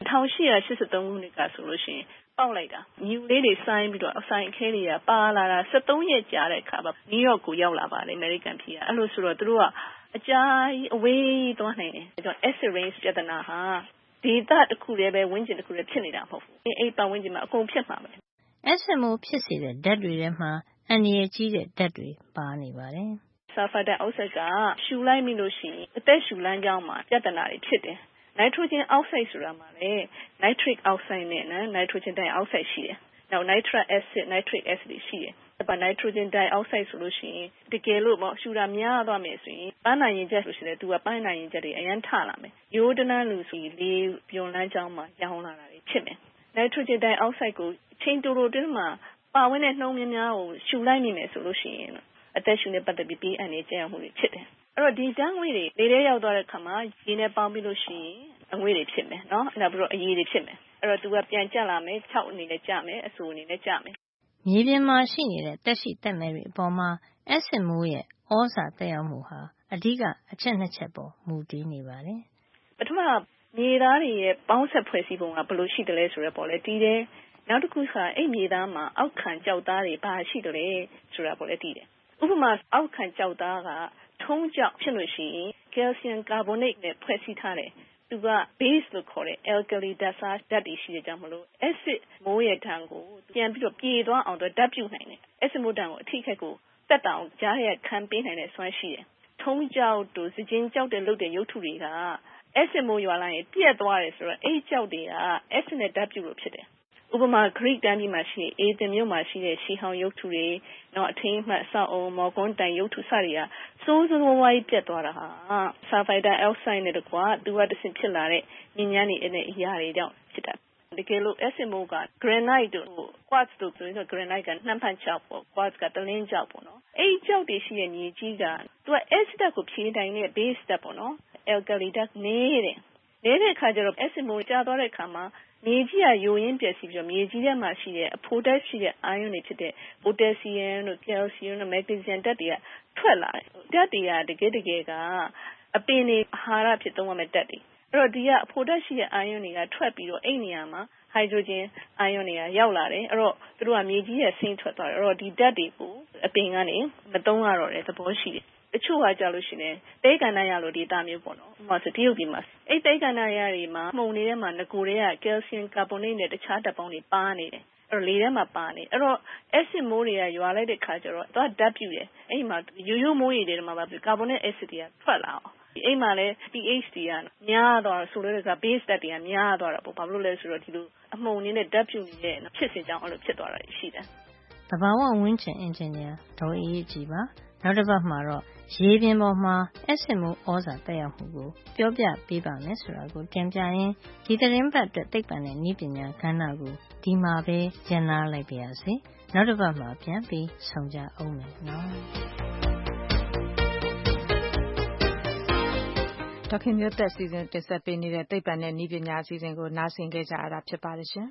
1883ခုနှစ်ကဆိုလို့ရှိရင်ပေါက်လိုက်တာမြူလေးတွေစိုင်းပြီးတော့အဆိုင်အခဲတွေကပါလာတာ73ရက်ကြာတဲ့အခါမှာနယူးယောက်ကိုရောက်လာပါတယ်အမေရိကန်ပြည်ကအဲ့လိုဆိုတော့သူတို့ကအကြာကြီးအဝေးသွားနိုင်တယ်အဲ့တော့ acid rain ပြဿနာဟာဒေသတစ်ခုတည်းပဲဝန်းကျင်တစ်ခုတည်းဖြစ်နေတာမဟုတ်ဘူးအဲ့ပတ်ဝန်းကျင်မှာအကုန်ဖြစ်မှာပဲ SMO ဖြစ်စေတဲ့ဓာတ်တွေထဲမှာအန္တရာယ်ကြီးတဲ့ဓာတ်တွေပါနေပါတယ် sulfur dioxide ကရှူလိုက်မိလို့ရှိရင်အသက်ရှူလမ်းကြောင်းမှာပြဿနာတွေဖြစ်တယ်nitrogen oxide ဆိုတာမှာလေ nitric oxide နဲ့ nitrogen dioxide ရှိတယ်နောက် nitric acid nitric acid ရှိတယ်အဲ့ပါ nitrogen dioxide ဆိုလို့ရှိရင်တကယ်လို့ရှူတာများသွားမယ်ဆိုရင်ပန်းနိုင်ရင်ချက်ဆိုရှင်လေသူကပန်းနိုင်ရင်ချက်တွေအရန်ထလာမယ်ရိုးတန်းလူဆိုရင်လေပြွန်လန်းကြောင်းမှာရောင်းလာတာတွေဖြစ်မယ် nitrogen dioxide ကိုချိန်တိုတိုတွင်းမှာပါဝင်တဲ့နှုံးများများကိုရှူလိုက်မိမယ်ဆိုလို့ရှိရင်အသက်ရှူနေပတ်သက်ပြီးပြီးအန်နေကြရမှုတွေဖြစ်တယ်အဲ့တော့ဒီဓာတ်ငွေ့တွေလေထဲရောက်သွားတဲ့အခါမှာရေနဲ့ပေါင်းပြီးလို့ရှိရင်အငွေ့တွေဖြစ်မယ်နော်အဲ့ဒါပြီးတော့အရည်တွေဖြစ်မယ်အဲ့တော့သူကပြန်ကျလာမယ်6အနေနဲ့ကျမယ်အဆူအနေနဲ့ကျမယ်မြေပြင်မှာရှိနေတဲ့တက်ရှိတက်မဲ့တွေအပေါ်မှာ SMO ရဲ့ဩဇာတက်ရောက်မှုဟာအဓိကအချက်နှစ်ချက်ပေါ်မူတည်နေပါတယ်ပထမမြေသားတွေရဲ့ပေါင်းဆက်ဖွဲ့စည်းပုံကဘယ်လိုရှိတယ်လဲဆိုတော့ပေါ်လဲတည်တယ်နောက်တစ်ခုကအဲ့မြေသားမှာအောက်ခံကြောက်သားတွေဘာရှိတယ်လဲဆိုတာပေါ်လဲတည်တယ်ဥပမာအောက်ခံကြောက်သားကထုံးကြောက်ဖြစ်လို့ရှိရင် calcium carbonate နဲ့ဖွဲ့စည်းထားတယ်သူက base လို့ခေါ်တဲ့ alkali ဓာတ်စားဓာတ်တွေရှိတဲ့ကြောင့်မလို့ acid မိုးရဲ့ဓာတ်ကိုပြန်ပြီးတော့ပြေသွားအောင်တော့ဓာတ်ပြုတ်နိုင်တယ် acid မိုးဓာတ်ကိုအထိခက်ကိုတက်တောင်ကြားရခံပေးနိုင်တဲ့စွမ်းရှိတယ်ထုံးကြောက်တို့စကြင်းကြောက်တဲ့လုပ်တဲ့ရုပ်ထုတွေက acid မိုးရွာလိုက်ရင်ပြက်သွားတယ်ဆိုတော့အဲ့ကြောက်တွေက acid နဲ့ဓာတ်ပြုတ်လို့ဖြစ်တယ်ဥပမာ Greek တန်းကြီးမှာရှိတဲ့ Athens မြို့မှာရှိတဲ့ရှီဟောင်ရုပ်ထုတွေနောက်အထင်းမှတ်ဆောက်အုံမော်ကွန်းတိုင်ရုပ်ထုစတွေကစိုးစိုးဝါးပြတ်သွားတာဟာ sulfur dioxide နဲ့တကွာသူကတဆင့်ဖြစ်လာတဲ့ညဉ့်ညမ်းနေတဲ့အရာတွေကြောင့်ဖြစ်တာတကယ်လို့ acid မိုးက granite တို့ quartz တို့ဆိုရင် granite ကနှမ်းဖတ်ကျောက်ပေါ့ quartz ကတလင်းကျောက်ပေါ့နော်အဲ့ဒီကျောက်တွေရှိတဲ့မြေကြီးကသူက acid ကိုဖြေတိုင်းတဲ့ base ဓာတ်ပေါ့နော် alkali ဓာတ်နေတဲ့အခါကျတော့ acid မိုးကျသွားတဲ့အခါမှာမြေကြီးကယိုရင်းပျက်စီးပြီးတော့မြေကြီးထဲမှာရှိတဲ့အဖိုဓာတ်ရှိတဲ့ ion တွေဖြစ်တဲ့ potassium တို့ calcium တို့ magnesium ဓာတ်တွေကထွက်လာတယ်ဓာတ်တွေကတကယ်ကအပင်တွေအာဟာရဖြစ်သုံးရမယ့်ဓာတ်တွေအဲ့တော့ဒီကအဖိုဓာတ်ရှိတဲ့ ion တွေကထွက်ပြီးတော့အဲ့နေရာမှာ hydrogen ion တွေကရောက်လာတယ်အဲ့တော့သူတို့ကမြေကြီးရဲ့ဆင်းထွက်သွားတယ်အဲ့တော့ဒီဓာတ်တွေကိုအပင်ကနေမသုံးရတော့တဲ့သဘောရှိတယ်တချို့ကကြာလို့ရှိရင်တဲကန္နာရလို့ဒေတာမျိုးပေါ့နော်ဥပမာဆိုတရုတ်ပြည်မှာအဲ့တဲကန္နာရတွေမှာမှုန်နေတဲ့မှာငကိုတွေက calcium carbonate နဲ့တခြားဓာတ်ပေါင်းတွေပါနေတယ်အဲ့တော့လေထဲမှာပါနေအဲ့တော့ acid မိုးတွေကရွာလိုက်တဲ့ခါကျတော့သူကဓာတ်ပြုတယ်အဲ့ဒီမှာရိုးမိုးရည်တွေမှာပါ carbonic acid တွေကထွက်လာအောင်အဲ့မှာလဲ pH တွေကများသွားဆိုလို့က base ဓာတ်တွေကများသွားတာပေါ့ဘာလို့လဲဆိုတော့ဒီလိုအမှုန်နေတဲ့ဓာတ်ပြုနေတဲ့ဖြစ်စဉ်ကြောင့်အဲ့လိုဖြစ်သွားတာရှိတယ်သဘာဝဝန်းကျင်အင်ဂျင်နီယာဒေါ်အေးအေးကြည်ပါနောက်တစ်ပတ်မှာတော့ရေပြင်ပေါ်မှာ acid မိုးဩဇာတက်ရောက်မှုကိုပြောပြပေးပါမယ်ဆိုတာကိုတင်ပြရင်းဒီသတင်းပတ်အတွက်သိပ္ပံနဲ့နည်းပညာကဏ္ဍကိုဒီမှာပဲရန်နာလိုက်ပါရစေနောက်တစ်ပတ်မှာပြန်ပြီးဆုံကြအောင်မယ်နော်ဒေါခင်မျိုးသက်စီစဉ်တင်ဆက်ပေးနေတဲ့သိပ္ပံနဲ့နည်းပညာအစီအစဉ်ကိုနားဆင်ကြရတာဖြစ်ပါတယ်ရှင်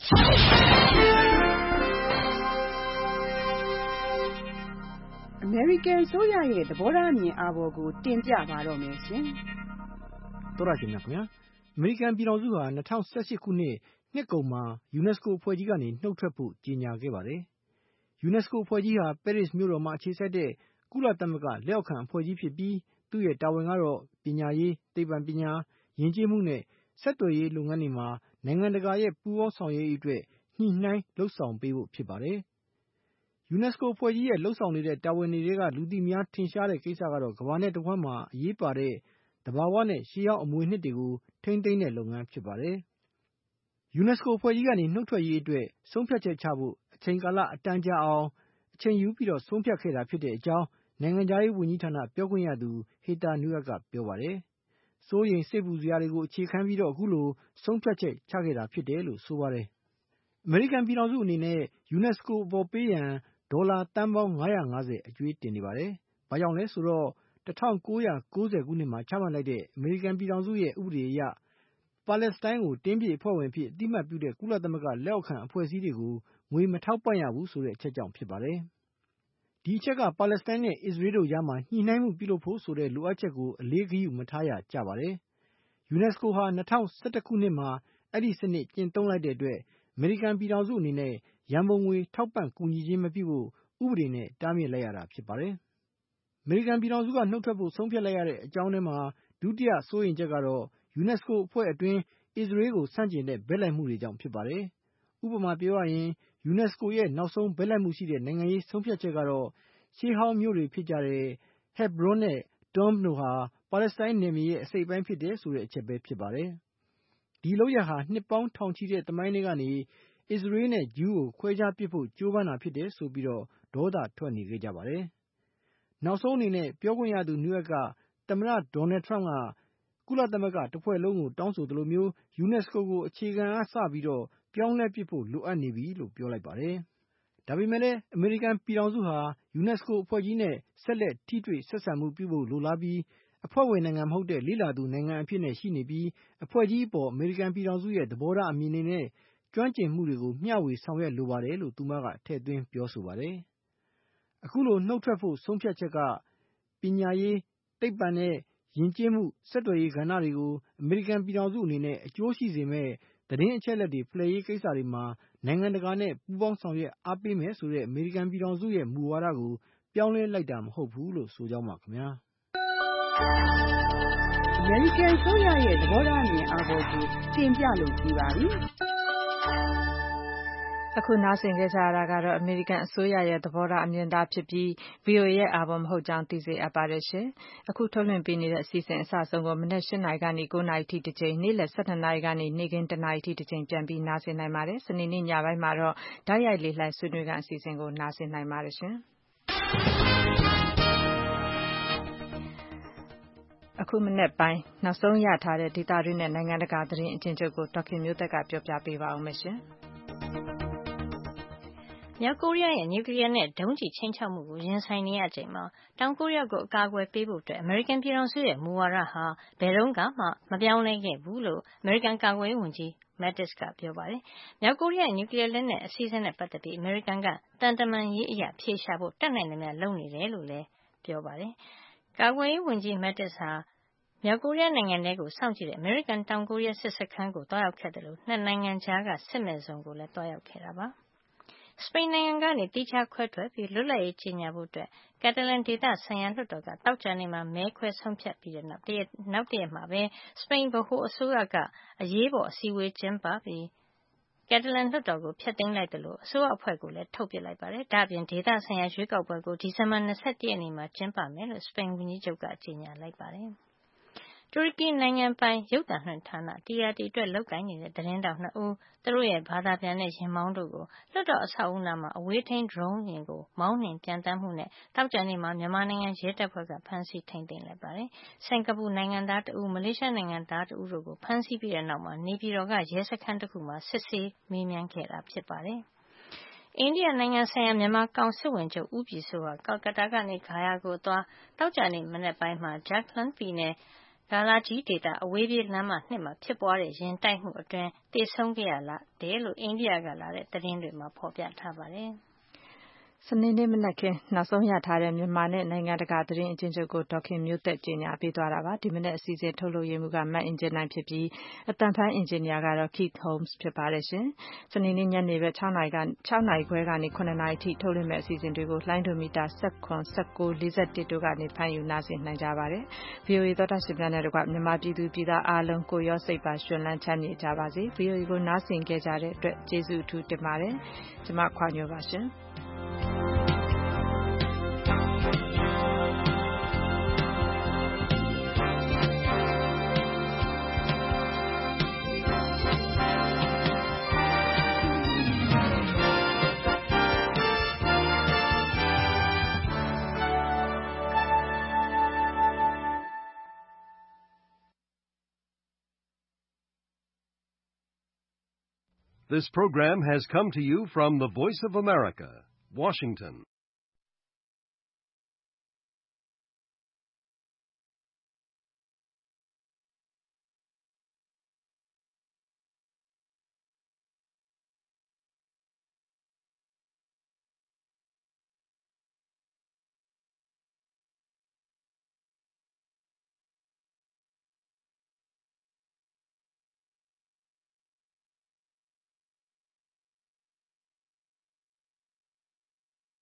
အမေရိကန်ဆိုရရဲ့သဘောထားအမြင်အာဘော်ကိုတင်ပြပါတော့မယ်ရှင်။သောရရှင်များခင်ဗျာအမေရိကန်ပြည်ထောင်စုဟာ2018ခုနှစ်ကုန်မှာ UNESCO အဖွဲ့ကြီးကနေနှုတ်ထွက်ဖို့ကြေညာခဲ့ပါတယ်။ UNESCO အဖွဲ့ကြီးဟာပဲရစ်မြို့တော်မှာအခြေစိုက်တဲ့ကုလသမဂ္ဂလက်အောက်ခံအဖွဲ့ကြီးဖြစ်ပြီးသူ့ရဲ့တာဝန်ကတော့ပညာရေးသိပ္ပံပညာယဉ်ကျေးမှုနဲ့ဆက်သွယ်ရေးလုပ်ငန်းတွေမှာနိုင်ငံတကာရဲ့ပူးပေါင်းဆောင်ရွက်ရေးအတွက်ညှိနှိုင်းလှုပ်ဆောင်ပေးဖို့ဖြစ်ပါတယ်။ UNESCO အဖွဲ့ကြီးရဲ့လှုပ်ဆောင်နေတဲ့တာဝန်တွေကလူသိများထင်ရှားတဲ့ကိစ္စကတော့ကမ္ဘာနဲ့တဝှမ်းမှာအရေးပါတဲ့သဘာဝနဲ့ရှေးဟောင်းအမွေအနှစ်တွေကိုထိန်းသိမ်းတဲ့လုပ်ငန်းဖြစ်ပါတယ်။ UNESCO အဖွဲ့ကြီးကနေနှုတ်ထွက်ရေးအတွက်ဆုံးဖြတ်ချက်ချဖို့အချိန်ကာလအတန်ကြာအောင်အချိန်ယူပြီးဆုံးဖြတ်ခဲ့တာဖြစ်တဲ့အကြောင်းနိုင်ငံခြားရေးဝန်ကြီးဌာနပြောခွင့်ရသူ Heather Nauert ကပြောပါတယ်။စိုးရိမ်စိတ်ပူစရာတွေကိုအခြေခံပြီးအခုလိုဆုံးဖြတ်ချက်ချခဲ့တာဖြစ်တယ်လို့ဆိုပါတယ်။အမေရိကန်ပြည်ထောင်စုအနေနဲ့ UNESCO အပေါ်ပေးရန်ဒေါ်လာသန်းပေါင်း550အကြွေးတင်နေပါတယ်။ဘာကြောင့်လဲဆိုတော့1990ခုနှစ်မှာချမှတ်လိုက်တဲ့အမေရိကန်ပြည်ထောင်စုရဲ့ဥပဒေအရပါလက်စတိုင်းကိုတင်းပြည့်အဖွဲ့ဝင်ဖြစ်အသိမှတ်ပြုတဲ့ကုလသမဂ္ဂလက်အောက်ခံအဖွဲ့အစည်းတွေကိုငွေမထောက်ပံ့ရဘူးဆိုတဲ့အချက်ကြောင့်ဖြစ်ပါတယ်။ဒီအချက်ကပါလက်စတိုင်းနဲ့အစ္စရေးတို့ကြားမှာညှိနှိုင်းမှုပြုလုပ်ဖို့ဆိုတဲ့လိုအပ်ချက်ကိုအလေးဂရုမထားရကြပါတယ်။ UNESCO ဟာ2011ခုနှစ်မှာအဲ့ဒီစနစ်ကျင့်သုံးလိုက်တဲ့အတွက်အမေရိကန်ပြည်ထောင်စုအနေနဲ့ရန်ပုံငွေထောက်ပံ့ကူညီခြင်းမပြုဖို့ဥပဒေနဲ့တားမြစ်လိုက်ရတာဖြစ်ပါတယ်။အမေရိကန်ပြည်ထောင်စုကနှုတ်ထွက်ဖို့ဆုံးဖြတ်လိုက်ရတဲ့အကြောင်းထဲမှာဒုတိယစိုးရိမ်ချက်ကတော့ UNESCO အဖွဲ့အတွင်းအစ္စရေးကိုဆန့်ကျင်တဲ့ဘက်လိုက်မှုတွေကြောင့်ဖြစ်ပါတယ်။ဥပမာပြောရရင် UNESCO ရဲ့နောက်ဆုံးဘက်လိုက်မှုရှိတဲ့နိုင်ငံရေးဆုံးဖြတ်ချက်ကတော့ရှေးဟောင်းမြို့တွေဖြစ်ကြတဲ့ Hebron နဲ့ Tom တို့ဟာပါလက်စတိုင်းနယ်မြေရဲ့အစိတ်အပိုင်းဖြစ်တယ်ဆိုတဲ့အချက်ပဲဖြစ်ပါတယ်။ဒီလုပ်ရပ်ဟာနှစ်ပေါင်းထောင်ချီတဲ့သမိုင်းထဲကနေအစ္စရေးနဲ့ဂျူးကိုခွဲခြားပစ်ဖို့ကြိုးပမ်းတာဖြစ်တယ်ဆိုပြီးဒေါသထွက်နေခဲ့ကြပါတယ်။နောက်ဆုံးအနေနဲ့ပြောခွင့်ရသူ Nauert ကသမ္မတ Donald Trump ကကုလသမဂ္ဂတဖွဲ့လုံးကိုတောင်းဆိုသလိုမျိုး UNESCO ကိုအခြေခံအားစပြီးပြောင်းလဲပစ်ဖို့လိုအပ်နေပြီလို့ပြောလိုက်ပါတယ်။ဒါပေမဲ့လည်းအမေရိကန်ပြည်ထောင်စုဟာ UNESCO အဖွဲ့ကြီးနဲ့ဆက်လက်ထိတွေ့ဆက်ဆံမှုပြုဖို့လိုလားပြီးအဖွဲ့ဝင်နိုင်ငံမဟုတ်တဲ့လေ့လာသူနိုင်ငံအဖြစ်ရှိနေပြီးအဖွဲ့ကြီးအပေါ်အမေရိကန်ပြည်ထောင်စုရဲ့သဘောထားအမြင်တွေနဲ့ကျွမ်းကျင်မှုတွေကိုမျှဝေဆောင်ရွက်လိုပါတယ်လို့သူမကထည့်သွင်းပြောဆိုပါတယ်။အခုလိုနှုတ်ထွက်ဖို့ဆုံးဖြတ်ချက်ကပညာရေးသိပ္ပံနဲ့ယဉ်ကျေးမှုဆက်သွယ်ရေးကဏ္ဍတွေကိုအမေရိကန်ပြည်ထောင်စုအနေနဲ့အကျိုးရှိစေမယ့်သတင်းအချက်အလက်တွေဖလှယ်ရေးကိစ္စတွေမှာနိုင်ငံတကာနဲ့ပူးပေါင်းဆောင်ရွက်အားပေးမယ်ဆိုတဲ့အမေရိကန်ပြည်ထောင်စုရဲ့မူဝါဒကိုပြောင်းလဲလိုက်တာမဟုတ်ဘူးလို့ဆိုကြောင်းပါခင်ဗျာ။အမေရိကန်အစိုးရရဲ့သဘောထားအမြင်အာဘော်ကိုတင်ပြလို့ပြီးပါပြီ။အခုနားဆင်ခဲ့ကြရတာကတော့အမေရိကန်အစိုးရရဲ့သဘောထားအမြင်သာဖြစ်ပြီး VOA ရဲ့အာဘော်မဟုတ်ကြောင်းသိစေအပ်ပါတယ်ရှင်။အခုထုတ်လွှင့်ပေးနေတဲ့အစီအစဉ်အစဆုံးကိုမနက်၈ နာရီကနေ9 နာရီထိတစ်ကြိမ်နေ့လယ်12 နာရီကနေနေ့ခင်း1 နာရီထိတစ်ကြိမ်ပြန်ပြီးနားဆင်နိုင်ပါတယ်။စနေနေ့ညပိုင်းမှာတော့ဓာတ်ရိုက်လေလှိုင်းဆွေးနွေးခန်းအစီအစဉ်ကိုနားဆင်နိုင်ပါတယ်ရှင်။အခုမနက်ပိုင်းနောက်ဆုံးရထားတဲ့ဒေသတွင်းနဲ့နိုင်ငံတကာသတင်းအကျဉ်းချုပ်ကိုဒေါက်ခင်မျိုးသက်ကပြောပြပေးပါဦးမယ်ရှင်။မြောက်ကိုရီးယားရဲ့နျူကလီးယားနဲ့ဒုံးကျည်ခြိမ်းခြောက်မှုကိုရင်ဆိုင်နေရချိန်မှာတောင်ကိုရီးယားကိုအကာအကွယ်ပေးဖို့အမေရိကန်ပြည်ထောင်စုရဲ့မူဝါဒဟာဘယ်တုန်းကမှမပြောင်းလဲခဲ့ဘူးလို့အမေရိကန်ကာကွယ်ရေးဝန်ကြီး Mattis ကပြောပါတယ်။မြောက်ကိုရီးယားရဲ့နျူကလီးယားလက်နက်အစီအစဉ်နဲ့ပတ်သက်ပြီးအမေရိကန်ကသံတမန်ရေးအရဖြေရှာဖို့တတ်နိုင်သမျှလုပ်နေတယ်လို့လည်းပြောပါတယ်။ကာကွယ်ရေးဝန်ကြီး Mattis ဟာမြောက်ကိုရီးယားနိုင်ငံထဲကိုစောင့်ကြည့်တဲ့အမေရိကန်တောင်ကိုရီးယားစစ်စခန်းကိုတွားရောက်ခဲ့တယ်လို့နှစ်နိုင်ငံကြားကစစ်မဲ့ဇုံကိုလည်းတွားရောက်ခဲ့တာပါ။စပိန်နိုင်ငံကနေသီးခြားခွဲထွက်ပြီးလွတ်လပ်ရေးကြေညာဖို့ကက်တလန်ဒေသဆိုင်ရာလွှတ်တော်ကသောကြာနေ့မှာမဲခွဲဆုံးဖြတ်ပြီးနောက်တရက်မှာပဲစပိန်ဗဟိုအစိုးရကအရေးပေါ်အစည်းအဝေးကျင်းပပြီးကက်တလန်လွှတ်တော်ကိုဖျက်သိမ်းလိုက်သလိုအစိုးရအဖွဲ့ကိုလည်းထုတ်ပစ်လိုက်ပါတယ်။ဒါ့အပြင်ဒေသဆိုင်ရာရွေးကောက်ပွဲကိုဒီဇင်ဘာ21ရက်နေ့မှာကျင်းပမယ်လို့စပိန်ဝန်ကြီးချုပ်ကကြေညာလိုက်ပါတယ်။တူရကီနိုင်ငံပိုင်ရုပ်သံလွှင့်ဌာန TRT အတွက်လုပ်ကိုင်နေတဲ့သတင်းထောက်2ဦးသူတို့ရဲ့ဘာသာပြန်တဲ့ယာဉ်မောင်းတို့ကိုလွှတ်တော်အဆောက်အဦနားမှာအဝေးထိန်းဒရုန်းယာဉ်ကိုမောင်းနှင်ပျံသန်းမှုနဲ့သောကြာနေ့မှာမြန်မာနိုင်ငံရဲတပ်ဖွဲ့ကဖမ်းဆီးထိန်းသိမ်းလိုက်ပါတယ်။စင်ကာပူနိုင်ငံသား2ဦးမလေးရှားနိုင်ငံသား2ဦးတို့ကိုဖမ်းဆီးပြီးတဲ့နောက်မှာနေပြည်တော်ကရဲစခန်းတစ်ခုမှာစစ်ဆေးမေးမြန်းခဲ့တာဖြစ်ပါတယ်။အိန္ဒိယနိုင်ငံဆိုင်ရာမြန်မာကောင်စစ်ဝန်ချုပ်ဦးပြည်စိုးဟာကာလကတ္တာကနေဂါယာကိုသွားသောကြာနေ့မနက်ပိုင်းမှာဂျာခလန်ပြည်နယ်Galaji ဒေသအဝေးပြေးလမ်းမ2မှာဖြစ်ပွားတဲ့ယာဉ်တိုက်မှုအတွင်းသေဆုံးခဲ့ရတယ်လို့အိန္ဒိယကလာတဲ့သတင်းတွေမှာဖော်ပြထားပါတယ်စနေနေ့မနက်ခင်းနောက်ဆုံးရထားတဲ့မြန်မာနဲ့နိုင်ငံတကာသတင်းအကျဉ်းချုပ်ကိုဒေါခင်မျိုးသက်ကြေညာပေးသွားတာပါဒီမနေ့အစီအစဉ်ထုတ်လုပ်ရေးမှူးကမတ်အင်ဂျင်နိုင်ဖြစ်ပြီးအတန်ဖန်အင်ဂျင်နီယာကတော့ Keith Holmes ဖြစ်ပါတယ်ရှင်စနေနေ့ညနေပဲ6နာရီခွဲကနေ9နာရီထိထုတ်လွှင့်မဲ့အစီအစဉ်တွေကိုလိုင်းဒိုမီတာ19 19 41တို့ကနေဖန်ယူနားဆင်နိုင်ကြပါတယ် VOA သောတာရှင်များနဲ့တကွမြန်မာပြည်သူပြည်သားအားလုံးကိုရောစိတ်ပါရှင်လန်းချမ်းမြေ့ကြပါစေ VOA ကိုနားဆင်ကြတဲ့အတွက်ကျေးဇူးအထူးတင်ပါတယ်ကျွန်မခွာညိုပါရှင် This program has come to you from the Voice of America, Washington.